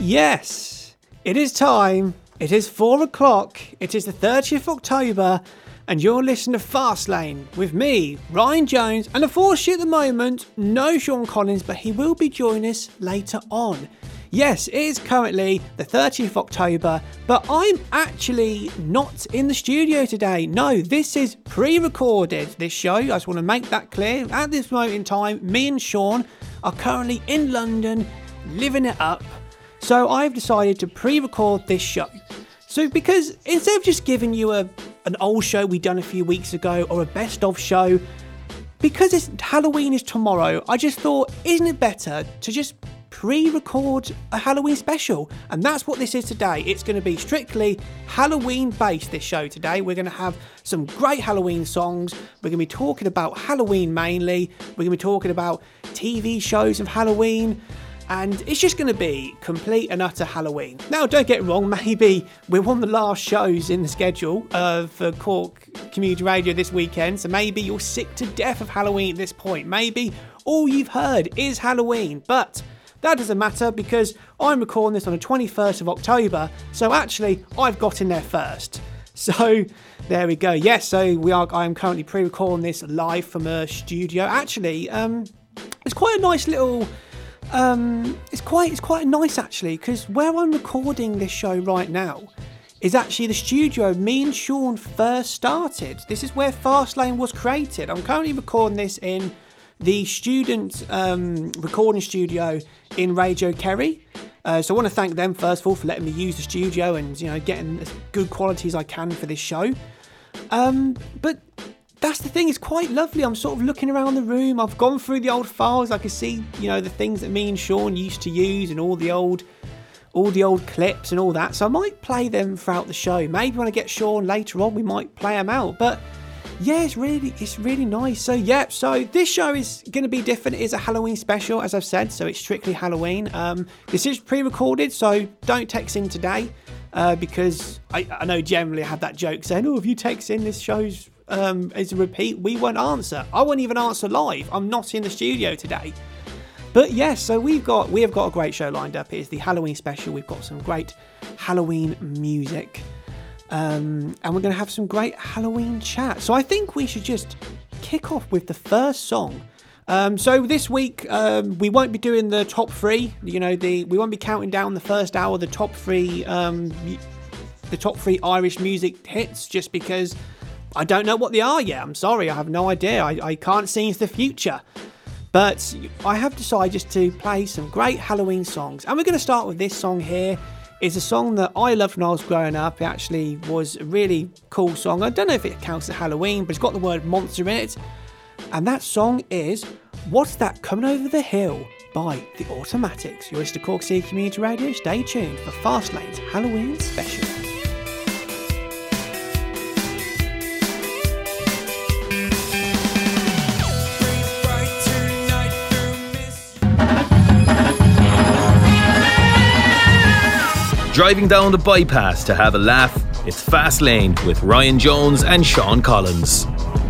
Yes, it is time. It is 4 o'clock. It is the 30th of October, and you're listening to Fastlane with me, Ryan Jones, and unfortunately at the moment, no Sean Collins, but he will be joining us later on. Yes, it is currently the 30th of October, but I'm actually not in the studio today. No, this is pre-recorded, this show. I just want to make that clear. At this moment in time, me and Sean are currently in London, living it up. So I've decided to pre-record this show. So because instead of just giving you an old show we done a few weeks ago or a best of show, because Halloween is tomorrow, I just thought, isn't it better to just pre-record a Halloween special? And that's what this is today. It's going to be strictly Halloween based, this show today. We're going to have some great Halloween songs. We're going to be talking about Halloween mainly. We're going to be talking about TV shows of Halloween. And it's just going to be complete and utter Halloween. Now, don't get wrong, maybe we're one of the last shows in the schedule for Cork Community Radio this weekend, so maybe you're sick to death of Halloween at this point. Maybe all you've heard is Halloween, but that doesn't matter because I'm recording this on the 21st of October, so actually I've got in there first. So there we go. Yes, I am currently pre-recording this live from a studio. Actually, it's quite a nice little... It's quite nice actually, because where I'm recording this show right now is actually the studio me and Sean first started. This is where Fastlane was created. I'm currently recording this in the student recording studio in Radio Kerry. So I want to thank them first of all for letting me use the studio and getting as good quality as I can for this show. But that's the thing, it's quite lovely. I'm sort of looking around the room. I've gone through the old files. I can see, the things that me and Sean used to use and all the old clips and all that. So I might play them throughout the show. Maybe when I get Sean later on, we might play them out. But yeah, it's really nice. So yeah, so this show is going to be different. It is a Halloween special, as I've said. So it's strictly Halloween. This is pre-recorded, so don't text in today because I know generally I have that joke saying, oh, if you text in, this show's as a repeat, we won't answer. I won't even answer live. I'm not in the studio today. But yes, so we have got a great show lined up. It is the Halloween special. We've got some great Halloween music. And we're going to have some great Halloween chat. So I think we should just kick off with the first song. So this week, we won't be doing the top three. We won't be counting down the first hour, the top three Irish music hits, just because I don't know what they are yet. I'm sorry, I have no idea. I can't see into the future. But I have decided just to play some great Halloween songs. And we're going to start with this song here. It's a song that I loved when I was growing up. It actually was a really cool song. I don't know if it counts as Halloween, but it's got the word monster in it. And that song is What's That Coming Over the Hill by The Automatics. You're listening to Cork City Community Radio. Stay tuned for Fastlane's Halloween special. Driving down the bypass to have a laugh, it's Fastlane with Ryan Jones and Sean Collins.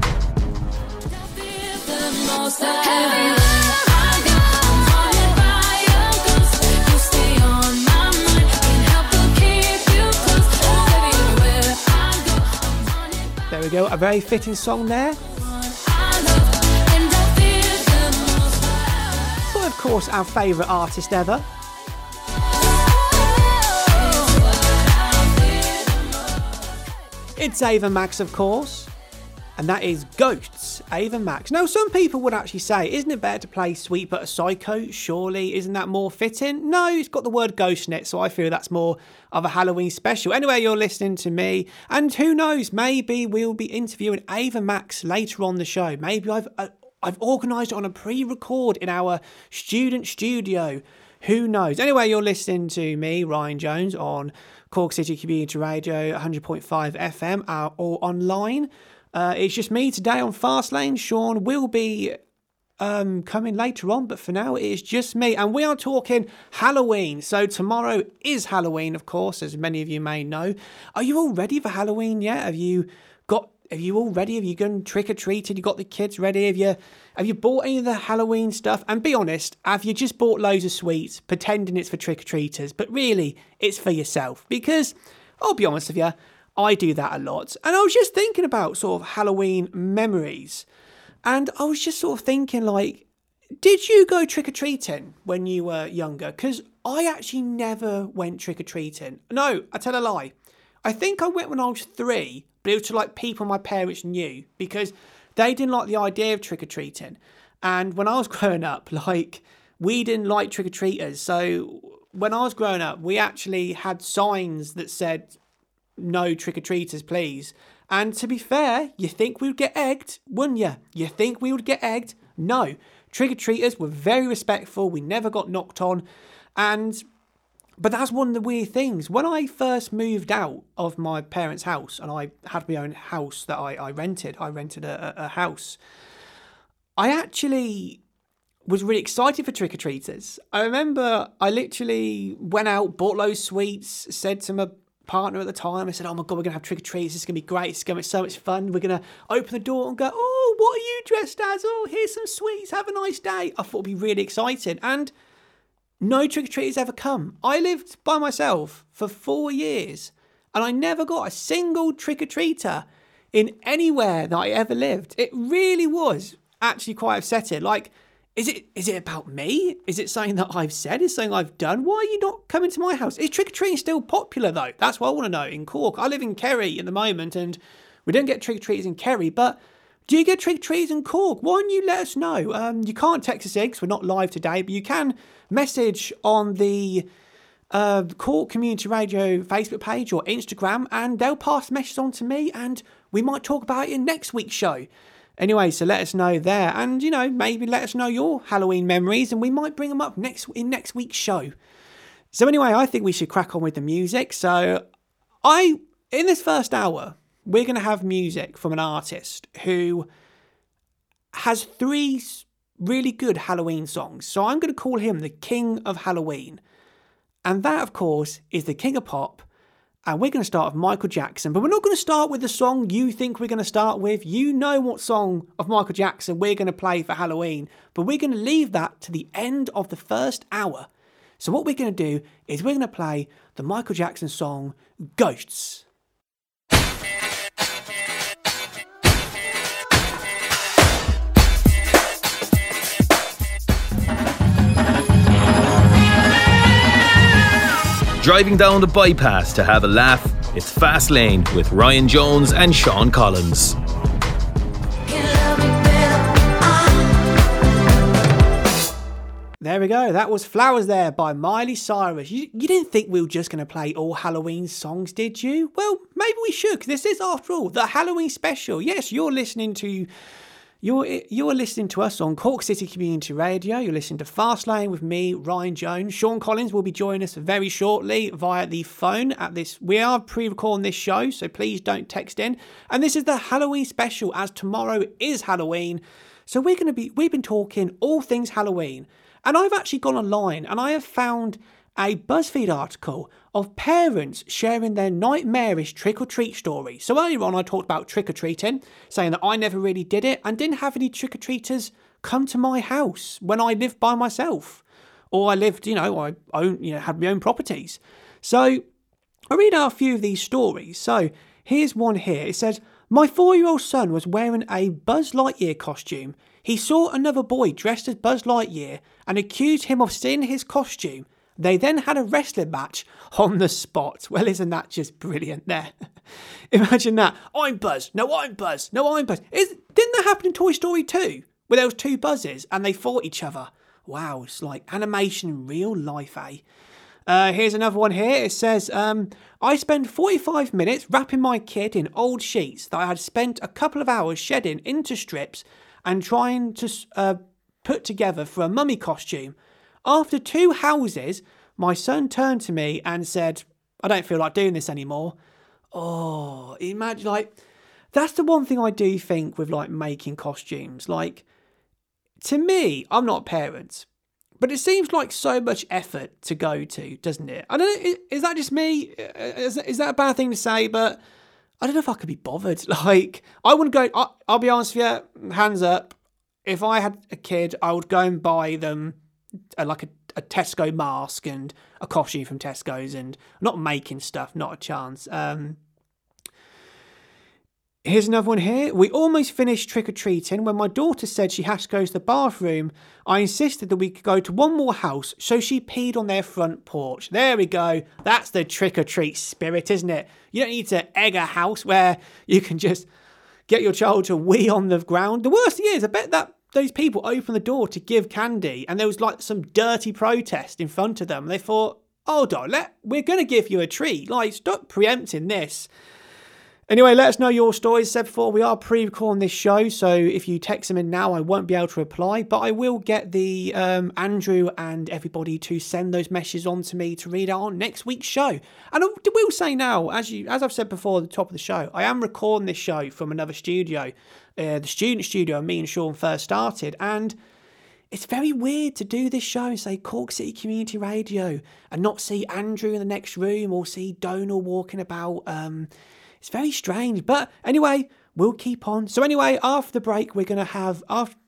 There we go, a very fitting song there. But of course, our favourite artist ever. It's Ava Max, of course, and that is Ghosts, Ava Max. Now, some people would actually say, isn't it better to play Sweet But a Psycho? Surely, isn't that more fitting? No, it's got the word ghost in it, so I feel that's more of a Halloween special. Anyway, you're listening to me, and who knows, maybe we'll be interviewing Ava Max later on the show. Maybe I've organised it on a pre-record in our student studio. Who knows? Anyway, you're listening to me, Ryan Jones, on Cork City Community Radio, 100.5 FM, or online. It's just me today on Fastlane. Sean will be coming later on, but for now it is just me. And we are talking Halloween. So tomorrow is Halloween, of course, as many of you may know. Are you all ready for Halloween yet? Have you got Are you all ready? Have you gone trick-or-treated? You got the kids ready? Have you bought any of the Halloween stuff? And be honest, have you just bought loads of sweets, pretending it's for trick-or-treaters, but really, it's for yourself? Because, I'll be honest with you, I do that a lot. And I was just thinking about sort of Halloween memories. And I was just sort of thinking, like, did you go trick-or-treating when you were younger? Because I actually never went trick-or-treating. No, I tell a lie. I think I went when I was 3, but it was to like people my parents knew because they didn't like the idea of trick-or-treating. And when I was growing up, like, we didn't like trick-or-treaters. So when I was growing up, we actually had signs that said, no trick-or-treaters, please. And to be fair, you think we would get egged, wouldn't you? You think we would get egged? No. Trick-or-treaters were very respectful. We never got knocked on. But that's one of the weird things. When I first moved out of my parents' house and I had my own house that I rented a house, I actually was really excited for trick-or-treaters. I remember I literally went out, bought loads of sweets, said to my partner at the time, I said, oh my God, we're going to have trick-or-treats. This is going to be great. It's going to be so much fun. We're going to open the door and go, oh, what are you dressed as? Oh, here's some sweets. Have a nice day. I thought it'd be really exciting. And no trick-or-treaters ever come. I lived by myself for 4 years and I never got a single trick-or-treater in anywhere that I ever lived. It really was actually quite upsetting. Like, is it about me? Is it something that I've said? Is it something I've done? Why are you not coming to my house? Is trick-or-treating still popular though? That's what I want to know in Cork. I live in Kerry at the moment and we don't get trick-or-treaters in Kerry, but do you get trick-or-treaters in Cork? Why don't you let us know? You can't text us in because we're not live today, but you can message on the Cork Community Radio Facebook page or Instagram and they'll pass the message on to me and we might talk about it in next week's show. Anyway, so let us know there and, you know, maybe let us know your Halloween memories and we might bring them up in next week's show. So anyway, I think we should crack on with the music. So in this first hour, we're going to have music from an artist who has 3 really good Halloween songs. So I'm going to call him the King of Halloween. And that, of course, is the King of Pop. And we're going to start with Michael Jackson. But we're not going to start with the song you think we're going to start with. You know what song of Michael Jackson we're going to play for Halloween. But we're going to leave that to the end of the first hour. So what we're going to do is we're going to play the Michael Jackson song, Ghosts. Driving down the bypass to have a laugh, it's Fast Lane with Ryan Jones and Sean Collins. There we go. That was Flowers there by Miley Cyrus. You didn't think we were just going to play all Halloween songs, did you? Well, maybe we should, because this is, after all, the Halloween special. Yes, you're listening to us on Cork City Community Radio. You're listening to Fast Lane with me, Ryan Jones. Sean Collins will be joining us very shortly via the phone at this. We are pre-recording this show, so please don't text in. And this is the Halloween special, as tomorrow is Halloween. So we've been talking all things Halloween. And I've actually gone online and I have found a BuzzFeed article of parents sharing their nightmarish trick-or-treat story. So earlier on I talked about trick-or-treating, saying that I never really did it and didn't have any trick-or-treaters come to my house when I lived by myself. Or I lived, I had my own properties. So I read out a few of these stories. So here's one here. It says, my 4-year-old son was wearing a Buzz Lightyear costume. He saw another boy dressed as Buzz Lightyear and accused him of stealing his costume. They then had a wrestling match on the spot. Well, isn't that just brilliant there? Imagine that. I'm Buzz. No, I'm Buzz. No, I'm Buzz. Didn't that happen in Toy Story 2? Where there was 2 Buzzes and they fought each other. Wow, it's like animation in real life, eh? Here's another one here. It says, I spent 45 minutes wrapping my kid in old sheets that I had spent a couple of hours shedding into strips and trying to put together for a mummy costume. After 2 houses, my son turned to me and said, I don't feel like doing this anymore. Oh, imagine, that's the one thing I do think with, making costumes. To me, I'm not a parent, but it seems like so much effort to go to, doesn't it? I don't know, is that just me? Is that a bad thing to say? But I don't know if I could be bothered. Like, I wouldn't go. I'll be honest with you, hands up. If I had a kid, I would go and buy them like a Tesco mask and a costume from Tesco's, and not making stuff, not a chance. Here's another one here. We almost finished trick-or-treating. When my daughter said she has to go to the bathroom, I insisted that we could go to one more house, so she peed on their front porch. There we go. That's the trick-or-treat spirit, isn't it? You don't need to egg a house where you can just get your child to wee on the ground. The worst thing is, I bet that those people opened the door to give candy, and there was like some dirty protest in front of them. And they thought, hold on, we're going to give you a treat. Like, stop preempting this. Anyway, let us know your stories. As I said before, we are pre-recording this show, so if you text them in now, I won't be able to reply, but I will get the Andrew and everybody to send those messages on to me to read out on next week's show. And I will say now, as I've said before at the top of the show, I am recording this show from another studio, the student studio me and Sean first started, and it's very weird to do this show and say Cork City Community Radio and not see Andrew in the next room or see Donal walking about. It's very strange, but anyway, we'll keep on. So anyway, after the break, we're going to have... after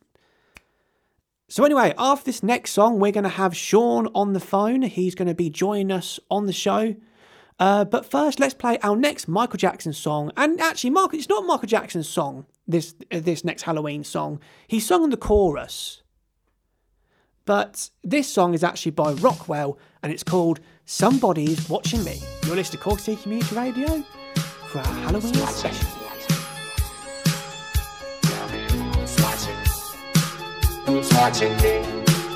this next song, we're going to have Sean on the phone. He's going to be joining us on the show. But first, let's play our next Michael Jackson song. And actually, it's not Michael Jackson's song, this next Halloween song. He sung in the chorus. But this song is actually by Rockwell, and it's called Somebody's Watching Me. You're listening to Cork City Community Radio for our Halloween special. Who's watching me?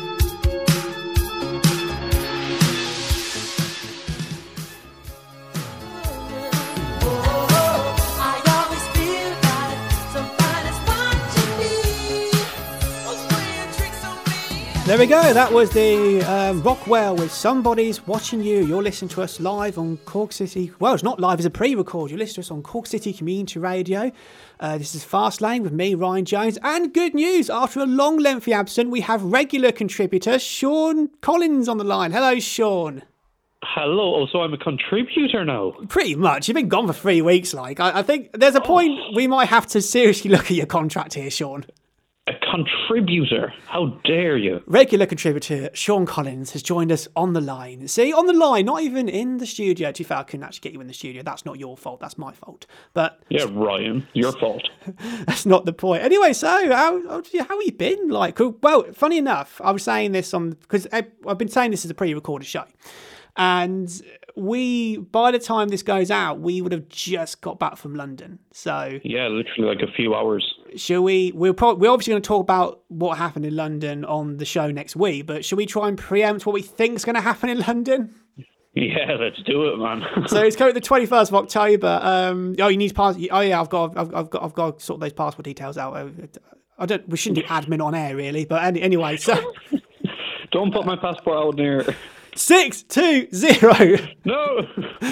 There we go, that was the Rockwell with Somebody's Watching You. You're listening to us live on Cork City. Well, it's not live, it's a pre-record. You're listening to us on Cork City Community Radio. This is Fastlane with me, Ryan Jones. And good news, after a long, lengthy absence, we have regular contributor Sean Collins on the line. Hello, Sean. Hello, oh, so I'm a contributor now? Pretty much. You've been gone for 3 weeks, like. I think there's a point we might have to seriously look at your contract here, Sean. A contributor? How dare you? Regular contributor Sean Collins has joined us on the line. See, on the line, not even in the studio. To be fair, I couldn't actually get you in the studio. That's not your fault. That's my fault. But yeah, Ryan, your fault. That's not the point. Anyway, so how have you been? Like, well, funny enough, I was saying this because I've been saying this as a pre-recorded show, and by the time this goes out, we would have just got back from London. So yeah, literally like a few hours. Shall we? We're obviously going to talk about what happened in London on the show next week, but shall we try and preempt what we think is going to happen in London? Yeah, let's do it, man. So it's coming the 21st of October. You need to pass. Oh yeah, I've got to sort those passport details out. We shouldn't do admin on air really, but anyway. So don't put my passport out there. 620. No.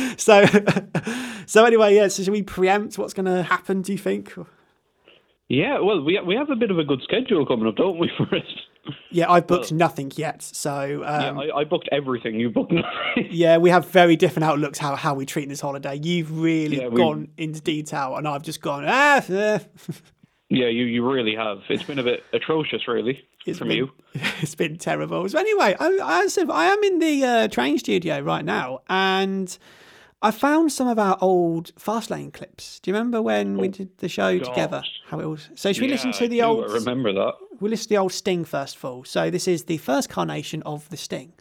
So anyway, yeah. So should we preempt what's going to happen? Do you think? Yeah. Well, we have a bit of a good schedule coming up, don't we? For it. Yeah, I've booked nothing yet. So yeah, I booked everything. You booked nothing. Yeah, we have very different outlooks how we treat this holiday. You've really gone into detail, and I've just gone Yeah, you really have. It's been a bit atrocious, really, from you. It's been terrible. So anyway, I am in the train studio right now, and I found some of our old Fastlane clips. Do you remember when we did the show together? How it was. So should we listen to the old? I remember that. We'll listen to the old Sting first of all. So this is the first carnation of the Sting.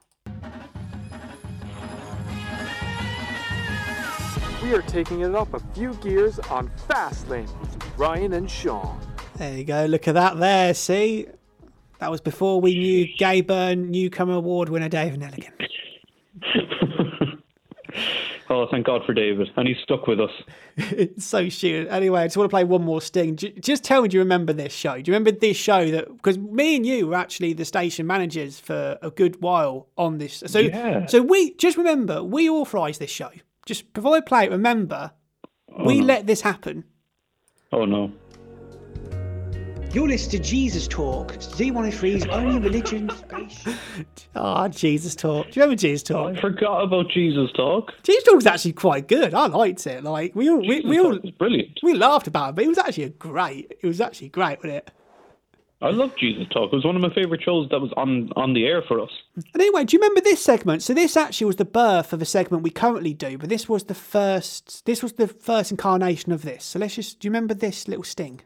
We are taking it up a few gears on Fastlane with Ryan and Sean. There you go. Look at that there. See? That was before we knew Gay Byrne Newcomer Award winner David Nelligan. Oh, thank God for David. And he's stuck with us. It's so shit. Anyway, I just want to play one more Sting. Just tell me, do you remember this show? Do you remember this show? Because me and you were actually the station managers for a good while on this. So, yeah. So we just remember, we authorised this show. Just before I play it, remember, we let this happen. Oh, no. You're listening to Jesus Talk, Z103's only religion station. Jesus Talk. Do you remember Jesus Talk? I forgot about Jesus Talk. Jesus Talk was actually quite good. I liked it. Like we all was brilliant. We laughed about it, but it was actually great, wasn't it? I love Jesus Talk. It was one of my favourite shows that was on the air for us. And anyway, do you remember this segment? So this actually was the birth of a segment we currently do, but this was the first incarnation of this. So do you remember this little sting?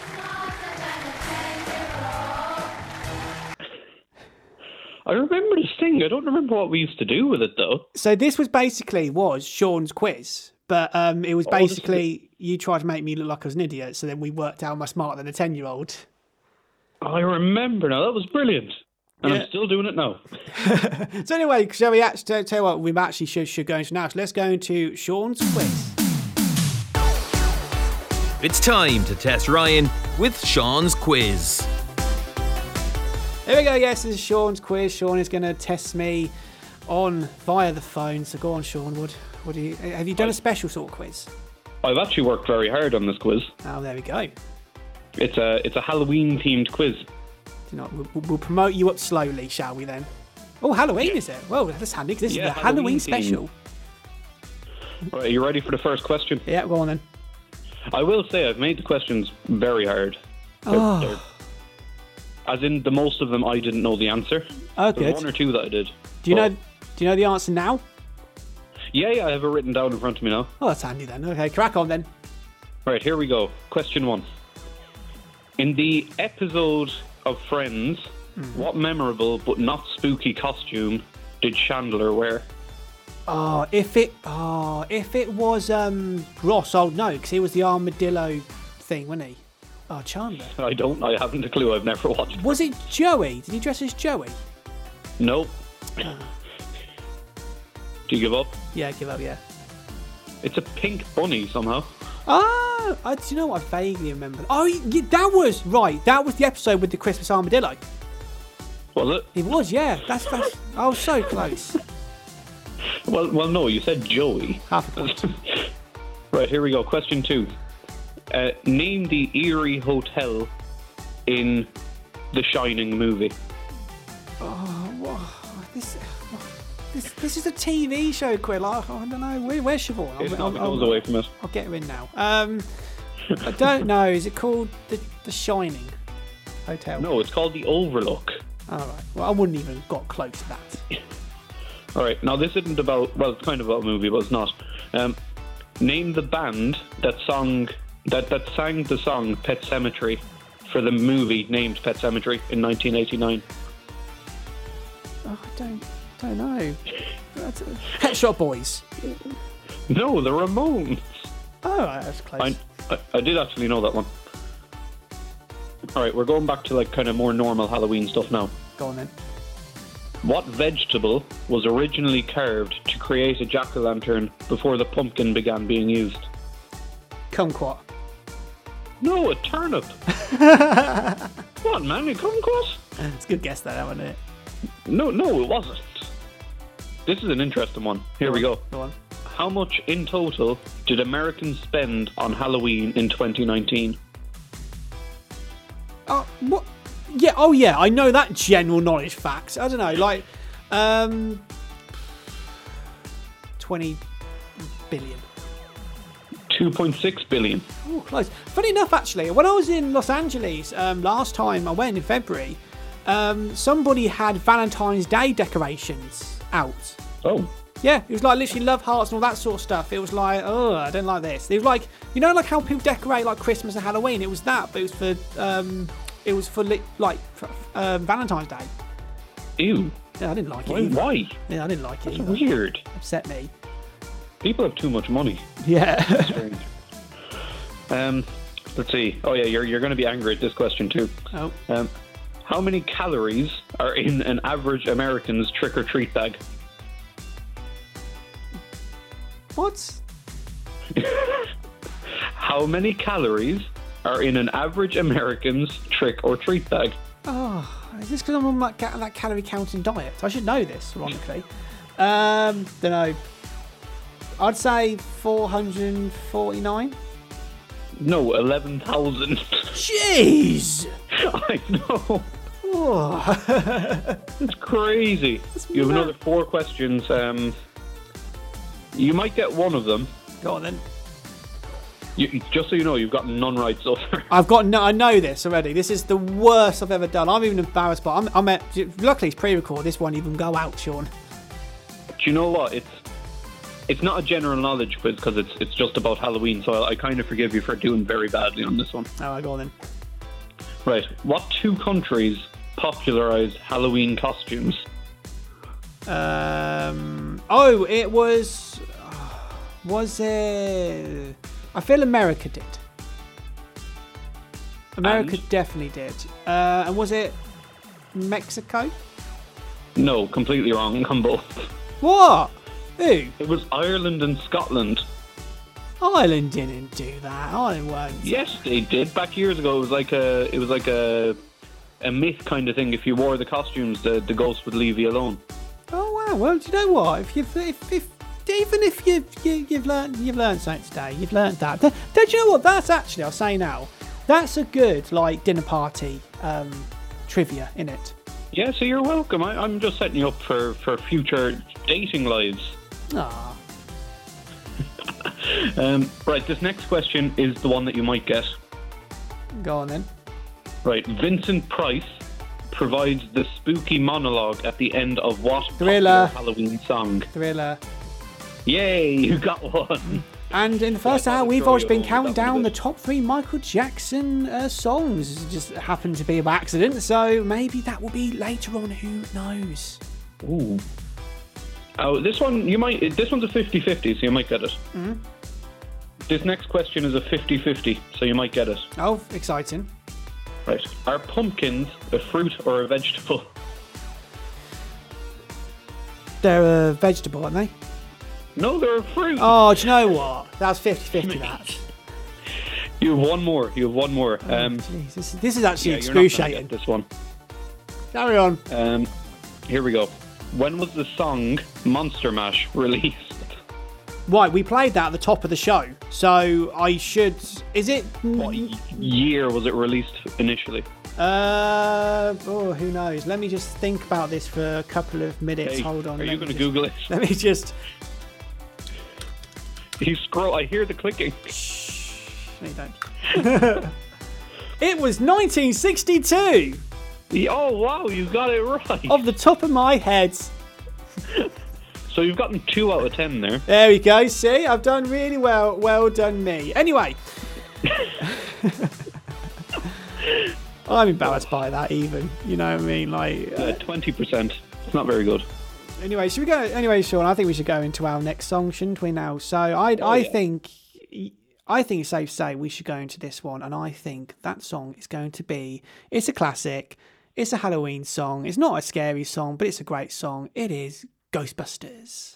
I remember the sting. I don't remember what we used to do with it though. So this was Sean's quiz, but it was basically you tried to make me look like I was an idiot, so then we worked out am I smarter than a 10-year-old. I remember now. That was brilliant. And I'm still doing it now. So anyway, shall we actually tell you what we actually should go into now? So let's go into Sean's quiz. It's time to test Ryan with Sean's quiz. Here we go, yes, this is Sean's quiz. Sean is going to test me via the phone. So go on, Sean. What do you have you done a special sort of quiz? I've actually worked very hard on this quiz. Oh, there we go. It's a Halloween themed quiz. We'll promote you up slowly, shall we then? Oh, Halloween is it? Well, that's handy because this is the Halloween special. Right, are you ready for the first question? Yeah, go on then. I will say I've made the questions very hard. As in, the most of them I didn't know the answer. Oh, There's good. one or two that I did. Do you know the answer now? Yeah, I have it written down in front of me now. Oh, that's handy then. Okay, crack on then. Right, here we go. Question 1. In the episode of Friends, what memorable but not spooky costume did Chandler wear? If it was Ross, I'll know because he was the armadillo thing, wasn't he? Oh, Chandler. I haven't a clue. I've never watched. Was it Joey? Did he dress as Joey? Nope. Do you give up? Yeah, give up. Yeah. It's a pink bunny somehow. Oh, do you know what? I vaguely remember. Oh, yeah, that was right. That was the episode with the Christmas armadillo. Was it? It was, yeah. That's. I was so close. Well, no. You said Joey. Half a point. Right, here we go. Question 2. Name the Erie Hotel in the Shining movie. This is a TV show, Quill. I don't know. Where's Siobhan? It's not goes away from it. I'll get her in now. I don't know. Is it called the Shining Hotel? No, it's called the Overlook. All right. Well, I wouldn't even got close to that. All right. Now, this isn't about... Well, it's kind of about a movie, but it's not. Name the band that sang the song Pet Sematary for the movie named Pet Sematary in 1989. Oh, I don't know. Pet Shop Boys. No, the Ramones. Oh, right, that's close. I did actually know that one. All right, we're going back to like kind of more normal Halloween stuff now. Go on then. What vegetable was originally carved to create a jack-o'-lantern before the pumpkin began being used? Kumquat. No, a turnip. What, man? A kumquat? It's a good guess, though, wasn't it? No, it wasn't. This is an interesting one. Here we go. Go on. How much in total did Americans spend on Halloween in 2019? Oh, what? Yeah, oh yeah, I know that general knowledge fact. I don't know, like 20 billion. 2.6 billion. Oh, close. Funny enough, actually, when I was in Los Angeles last time, I went in February, somebody had Valentine's Day decorations out. Oh. Yeah, it was like literally love hearts and all that sort of stuff. It was like, oh, I don't like this. It was like, you know, like how people decorate like Christmas and Halloween. It was that, but it was for Valentine's Day. Ew. Yeah, I didn't like it. Either. Why? Yeah, I didn't like it. That's weird. Upset me. People have too much money. Yeah. Strange. Let's see. Oh yeah, you're going to be angry at this question too. Oh. How many calories are in an average American's trick-or-treat bag? What? How many calories are in an average American's trick-or-treat bag? Oh, is this because I'm on that calorie counting diet? I should know this, ironically. Don't know. I'd say 449. No, 11,000. Jeez! I know. Oh. It's crazy. You have another 4 questions. You might get one of them. Go on then. Just so you know, you've got none right so far. I know this already. This is the worst I've ever done. I'm even embarrassed, but luckily it's pre-record. This won't even go out, Sean. Do you know what? It's not a general knowledge quiz because it's just about Halloween, so I kind of forgive you for doing very badly on this one. All right, go on then. Right. What 2 countries popularised Halloween costumes? It was... Was it... I feel America did. America definitely did. And was it Mexico? No, completely wrong on both. What? Who? It was Ireland and Scotland. Ireland didn't do that. Ireland weren't. Yes, they did. Back years ago, it was like a myth kind of thing. If you wore the costumes, the ghost would leave you alone. Oh wow! Well, do you know what? Even if you've learned something today, you've learned that. Don't you know what? That's actually, I'll say now, that's a good like dinner party trivia, innit? Yeah, so you're welcome. I'm just setting you up for future dating lives. Ah. Right, this next question is the one that you might get. Go on then. Right, Vincent Price provides the spooky monologue at the end of what Thriller. popular Halloween song? Thriller. Yay, you got one. And in the first Yeah, hour, we've throw always you been home, counting that'd be down the good. top 3 Michael Jackson songs. It just happened to be by accident, so maybe that will be later on. Who knows? Ooh. Oh, this one's a 50-50, so you might get it. Mm-hmm. This next question is a 50-50, so you might get it. Oh, exciting. Right. Are pumpkins a fruit or a vegetable? They're a vegetable, aren't they? No, they're a fruit. Oh, do you know what? That was 50-50, that. You have one more. Jeez, this is actually yeah, you're not gonna excruciating. get this one. Carry on. Here we go. When was the song Monster Mash released? Right, we played that at the top of the show, so I should... Is it... What year was it released initially? who knows? Let me just think about this for a couple of minutes. Hey, Hold on. Are you going to Google it? Let me just... You scroll. I hear the clicking. No, you don't. It was 1962! Oh, wow, you got it right. Off the top of my head. So you've gotten 2 out of 10 there. There we go. See, I've done really well. Well done, me. Anyway. I'm embarrassed by that even. You know what I mean? Like 20%. It's not very good. Anyway, should we go? Anyway, Sean, I think we should go into our next song, shouldn't we now? So I think it's safe to say we should go into this one, and I think that song is going to be, it's a classic, it's a Halloween song, it's not a scary song, but it's a great song. It is Ghostbusters.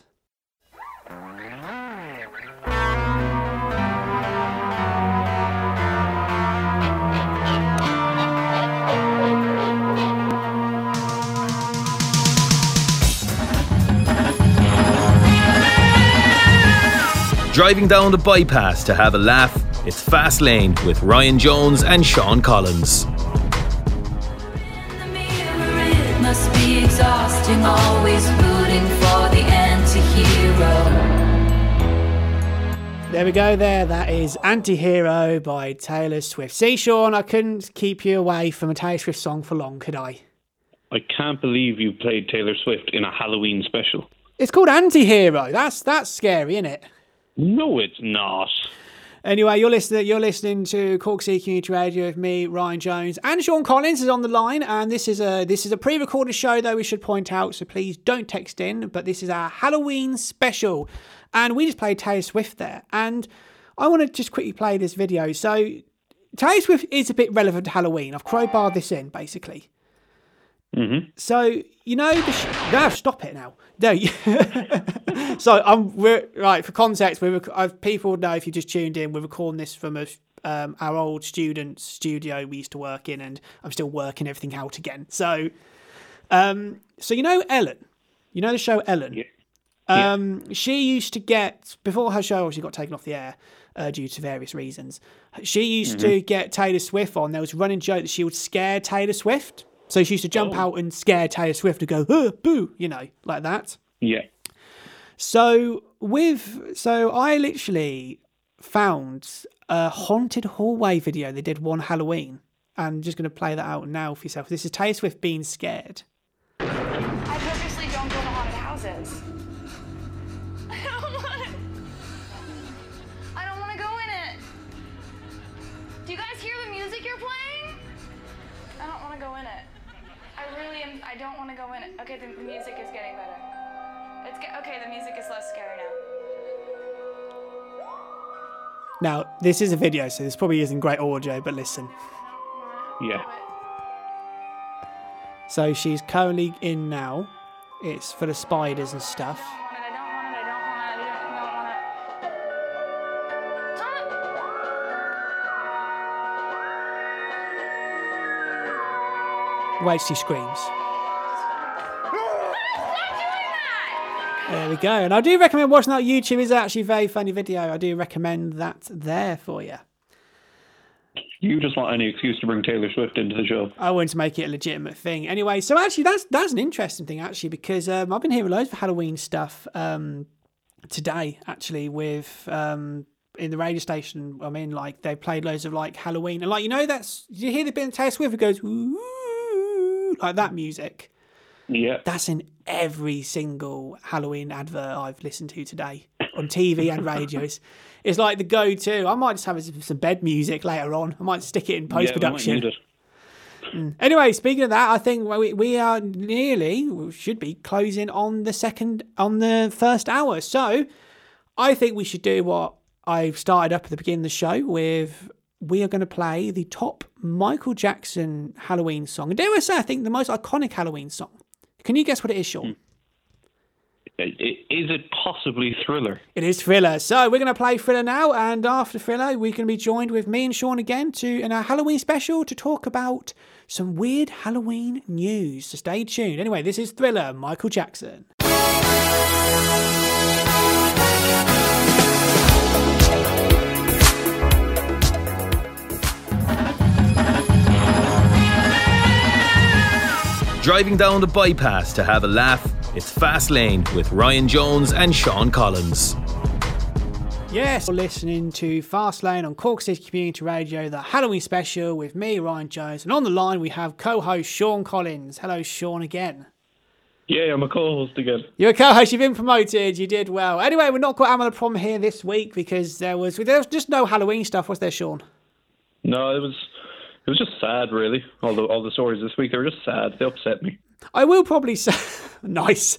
Driving down the bypass to have a laugh, it's Fast Lane with Ryan Jones and Sean Collins. The mirror, it must be exhausting, always rooting for the anti-hero. There we go there. That is Anti-Hero by Taylor Swift. See, Sean, I couldn't keep you away from a Taylor Swift song for long, could I? I can't believe you played Taylor Swift in a Halloween special. It's called Anti-Hero. That's scary, isn't it? No, it's not. Anyway, you're listening to Cork City Community Radio with me, Ryan Jones, and Sean Collins is on the line. And this is a pre-recorded show, though, we should point out. So please don't text in. But this is our Halloween special, and we just played Taylor Swift there. And I want to just quickly play this video. So Taylor Swift is a bit relevant to Halloween. I've crowbarred this in, basically. Mm-hmm. So you know no, stop it now. No. So we're right for context. People know if you just tuned in. We're recording this from our old student studio we used to work in, and I'm still working everything out again. So, so you know Ellen, you know the show Ellen. Yeah. She used to get, before her show obviously got taken off the air. due to various reasons. She used to get Taylor Swift on. There was a running joke that she would scare Taylor Swift. So she used to jump out and scare Taylor Swift to go, boo, like that. Yeah. So I literally found a haunted hallway video they did one Halloween. I'm just going to play that out now for yourself. This is Taylor Swift being scared. I purposely don't go to haunted houses. I don't want to go in it. Do you guys hear the music you're playing? I don't want to go in it. I don't want to go in it. Okay, the music is getting better. Okay, the music is less scary now. Now, this is a video, so this probably isn't great audio, but listen. Yeah. So she's currently in now. It's full of spiders and stuff. I don't want it. Wait, she screams. There we go. And I do recommend watching that on YouTube. It's actually a very funny video. I do recommend that there for you. You just want any excuse to bring Taylor Swift into the show. I want to make it a legitimate thing. Anyway, so actually that's an interesting thing, actually, because I've been hearing loads of Halloween stuff today, actually, with in the radio station. I mean, like, they played loads of, like, Halloween. And, like, you hear the bit of Taylor Swift, it goes, ooh, like that music. Yeah. That's in every single Halloween advert I've listened to today on TV and radios. It's like the go-to. I might just have some bed music later on. I might stick it in post-production. Yeah, Anyway, speaking of that, I think we are should be closing on the first hour. So I think we should do what I started up at the beginning of the show with. We are going to play the top Michael Jackson Halloween song. And dare I say, I think the most iconic Halloween song. Can you guess what it is, Sean? Is it possibly Thriller? It is Thriller. So we're going to play Thriller now, and after Thriller, we're going to be joined with me and Sean again in our Halloween special to talk about some weird Halloween news. So stay tuned. Anyway, this is Thriller, Michael Jackson. Driving down the bypass to have a laugh, it's Fast Lane with Ryan Jones and Sean Collins. Yes, you're listening to Fast Lane on Cork City Community Radio, the Halloween special with me, Ryan Jones. And on the line, we have co-host Sean Collins. Hello, Sean, again. Yeah, I'm a co-host again. You're a co-host, you've been promoted, you did well. Anyway, we're not quite having a problem here this week because there was just no Halloween stuff, was there, Sean? No, it was just sad, really. All the stories this week, they were just sad. They upset me. I will probably say... Nice.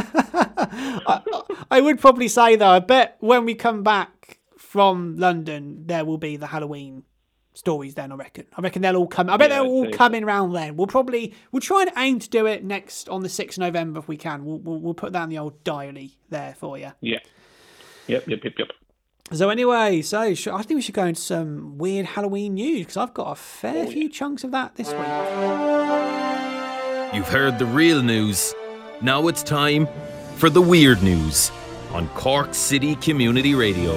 I would probably say, though, I bet when we come back from London, there will be the Halloween stories then, I reckon. I reckon they'll all come... I bet they'll all come in round then. We'll try and aim to do it next on the 6th of November if we can. We'll put that in the old diary there for you. Yeah. Yep. So anyway, I think we should go into some weird Halloween news because I've got a fair few chunks of that this week. You've heard the real news. Now it's time for the weird news on Cork City Community Radio.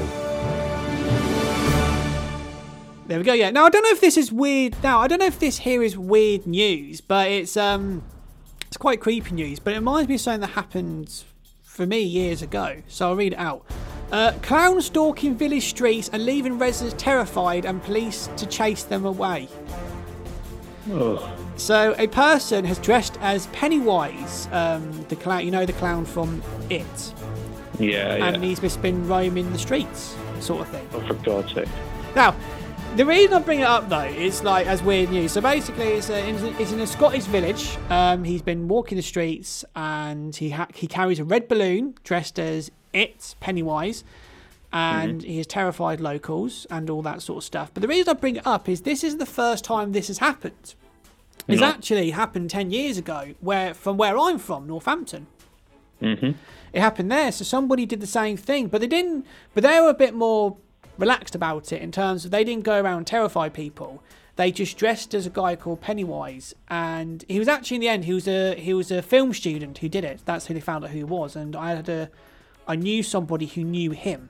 There we go, yeah. Now, I don't know if this is weird. Now, I don't know if this here is weird news, but it's quite creepy news. But it reminds me of something that happened for me years ago. So I'll read it out. Clowns stalking village streets and leaving residents terrified and police to chase them away. Oh. So a person has dressed as Pennywise, the clown, the clown from It. Yeah. And he's just been roaming the streets, sort of thing. Oh, for God's sake. Now, the reason I bring it up, though, is like as weird news. So basically, it's in a Scottish village. He's been walking the streets and he carries a red balloon dressed as It, Pennywise, and he has terrified locals and all that sort of stuff. But the reason I bring it up is this is the first time this has happened. It's actually happened 10 years ago, from where I'm from, Northampton. Mm-hmm. It happened there, so somebody did the same thing, but they were a bit more relaxed about it in terms of they didn't go around and terrify people. They just dressed as a guy called Pennywise, and he was actually in the end he was a film student who did it. That's who they found out who he was, and I knew somebody who knew him,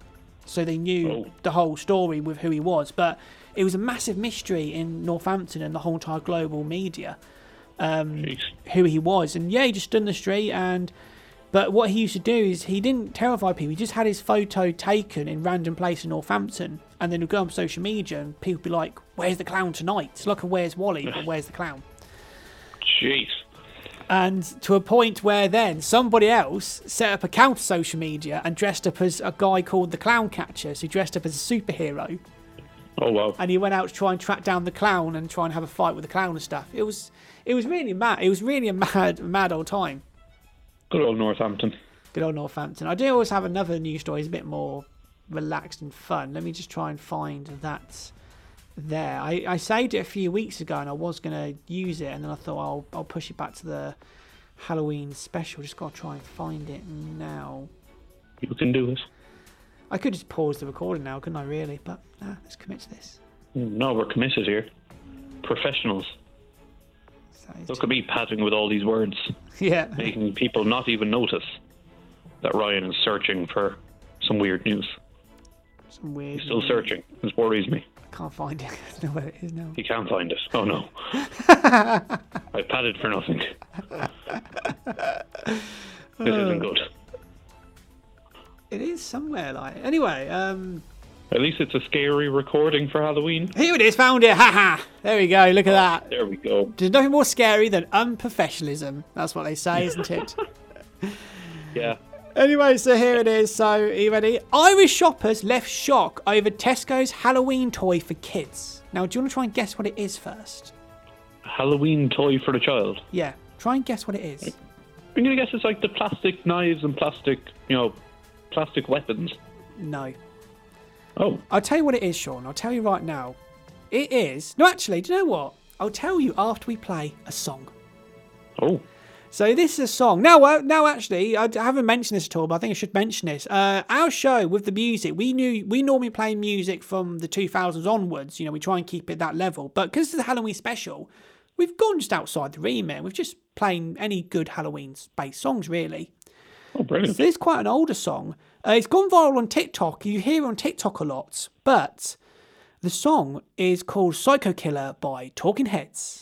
so they knew the whole story with who he was. But it was a massive mystery in Northampton and the whole entire global media, who he was. And yeah, he just stood in the street But what he used to do is he didn't terrify people. He just had his photo taken in random place in Northampton, and then he'd go on social media and people would be like, "Where's the clown tonight?" It's like a "Where's Wally?" but "Where's the clown?" Jeez. And to a point where then somebody else set up a counter social media and dressed up as a guy called the Clown Catcher. So he dressed up as a superhero. Oh wow. And he went out to try and track down the clown and try and have a fight with the clown and stuff. It was really mad. It was really a mad old time. Good old Northampton. Good old Northampton. I do always have another news story. It's a bit more relaxed and fun. Let me just try and find that there. I saved it a few weeks ago and I was going to use it, and then I thought I'll push it back to the Halloween special. Just got to try and find it now. You can do it. I could just pause the recording now, couldn't I, really? But let's commit to this. No, we're committed here. Professionals. Look at me padding with all these words. Yeah. Making people not even notice that Ryan is searching for some weird news. Some weird. He's still searching. This worries me. I can't find it. I don't know where it is now. He can't find it. Oh no. I padded for nothing. This isn't good. It is somewhere, like. Anyway, At least it's a scary recording for Halloween. here it is, found it. Haha. There we go. Look at that. There we go. There's nothing more scary than unprofessionalism. That's what they say, isn't it? Yeah. Anyway, so here it is. So, are you ready? Irish shoppers left shock over Tesco's Halloween toy for kids. Now, do you want to try and guess what it is first? Halloween toy for the child. Yeah, try and guess what it is. I'm going to guess it's like the plastic knives and plastic weapons. No. Oh. I'll tell you what it is, Sean. I'll tell you right now. It is... No, actually, do you know what? I'll tell you after we play a song. Oh. So this is a song. Now, actually, I haven't mentioned this at all, but I think I should mention this. Our show with the music, we normally play music from the 2000s onwards. You know, we try and keep it that level. But because it's the Halloween special, we've gone just outside the remit. We've just playing any good Halloween-based songs, really. Oh, brilliant. So it's quite an older song. It's gone viral on TikTok. You hear it on TikTok a lot. But the song is called Psycho Killer by Talking Heads.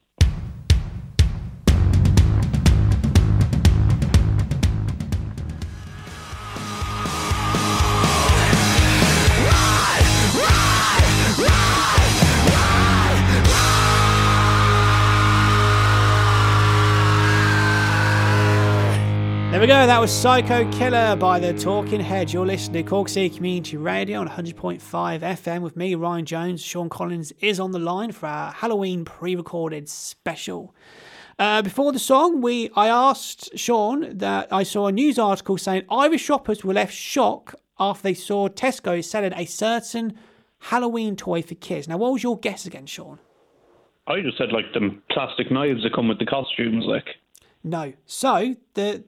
There we go, that was Psycho Killer by the Talking Heads. You're listening to Cork City Community Radio on 100.5 FM with me, Ryan Jones. Sean Collins is on the line for our Halloween pre-recorded special. Before the song, I asked Sean that I saw a news article saying Irish shoppers were left shocked after they saw Tesco selling a certain Halloween toy for kids. Now, what was your guess again, Sean? I just said like the plastic knives that come with the costumes, like. No. So the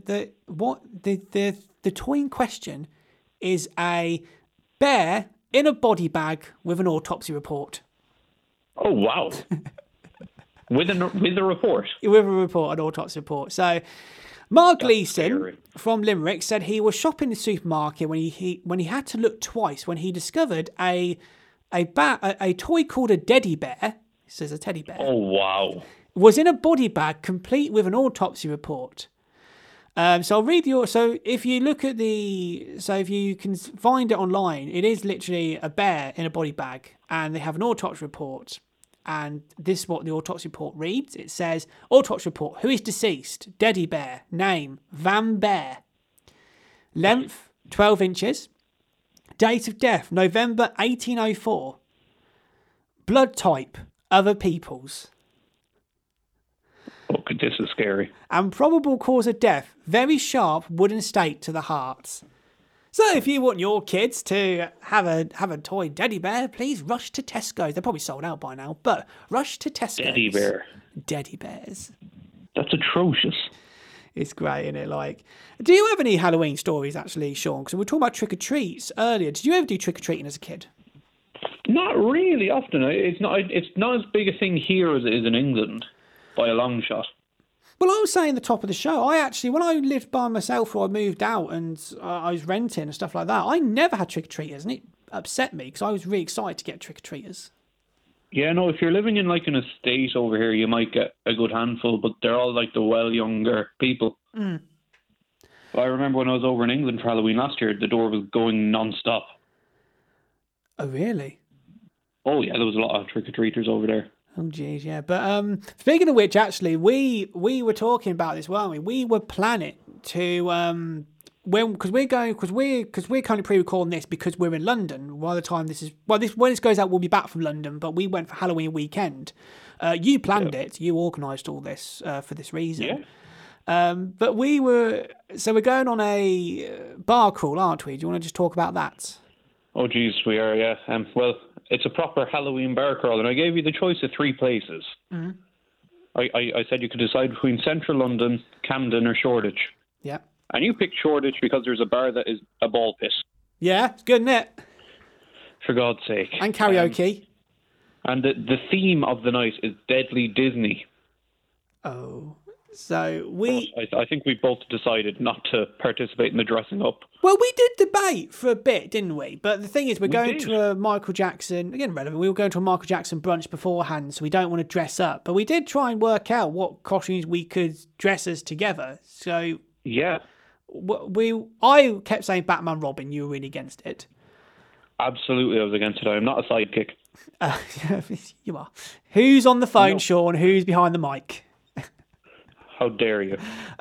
toy in question is a bear in a body bag with an autopsy report. Oh wow! with a report. With a report, an autopsy report. So Mark Gleeson scary. from Limerick said he was shopping in the supermarket when he had to look twice when he discovered a toy called a Teddy Bear. He says a teddy bear. Oh wow! Was in a body bag complete with an autopsy report. So I'll read so if you look at if you can find it online, it is literally a bear in a body bag and they have an autopsy report. And this is what the autopsy report reads. It says, autopsy report, who is deceased? Teddy bear. Name, Van Bear. Length, 12 inches. Date of death, November 1804. Blood type, other people's. Oh, this is scary. And probable cause of death, very sharp wooden stake to the heart. So if you want your kids to have a toy teddy bear, please rush to Tesco's. They're probably sold out by now, but rush to Tesco's. Teddy bear. Teddy bears. That's atrocious. It's great, isn't it? Like, do you have any Halloween stories, actually, Sean? Because we were talking about trick-or-treats earlier. Did you ever do trick-or-treating as a kid? Not really often. It's not as big a thing here as it is in England, by a long shot. Well, I was saying the top of the show. I actually, when I lived by myself or I moved out and I was renting and stuff like that, I never had trick-or-treaters, and it upset me because I was really excited to get trick-or-treaters. Yeah, no, if you're living in like an estate over here, you might get a good handful, but they're all like the well younger people. Mm. I remember when I was over in England for Halloween last year, the door was going non-stop. Oh, really? Oh, yeah, there was a lot of trick-or-treaters over there. Oh, geez, yeah. But speaking of which, actually, we were talking about this, weren't we? We were planning to because we're kind of pre-recording this because we're in London. By the time when this goes out, we'll be back from London. But we went for Halloween weekend. You planned it. You organised all this for this reason. Yeah. But we're going on a bar crawl, aren't we? Do you want to just talk about that? Oh, geez, we are, yeah. Well, it's a proper Halloween bar crawl, and I gave you the choice of 3 places. Mm-hmm. I said you could decide between Central London, Camden, or Shoreditch. Yeah. And you picked Shoreditch because there's a bar that is a ball pit. Yeah, it's good, isn't it? For God's sake. And karaoke. And the theme of the night is Deadly Disney. Oh. So I think we both decided not to participate in the dressing up. Well, we did debate for a bit, didn't we? But the thing is, we're going to a Michael Jackson, again, relevant. We were going to a Michael Jackson brunch beforehand, so we don't want to dress up. But we did try and work out what costumes we could dress as together. So yeah, I kept saying Batman Robin. You were really against it. Absolutely, I was against it. I am not a sidekick. You are. Who's on the phone, Sean? Who's behind the mic? How dare you?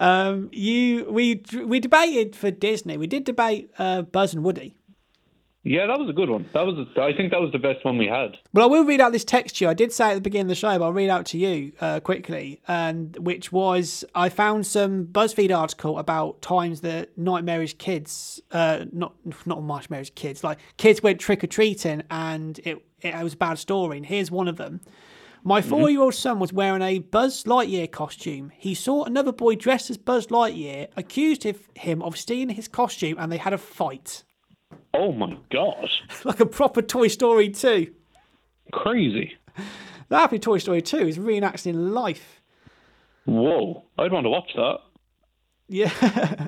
We debated for Disney. We did debate Buzz and Woody. Yeah, that was a good one. I think that was the best one we had. Well, I will read out this text to you. I did say at the beginning of the show, but I'll read out to you quickly. And which was, I found some BuzzFeed article about times that Nightmare's kids, not Nightmare's kids, like kids went trick or treating, and it was a bad story. And here's one of them. My 4-year-old son was wearing a Buzz Lightyear costume. He saw another boy dressed as Buzz Lightyear, accused him of stealing his costume, and they had a fight. Oh my God. Like a proper Toy Story 2. Crazy. That happy Toy Story 2 is reenacted in life. Whoa, I'd want to watch that. Yeah.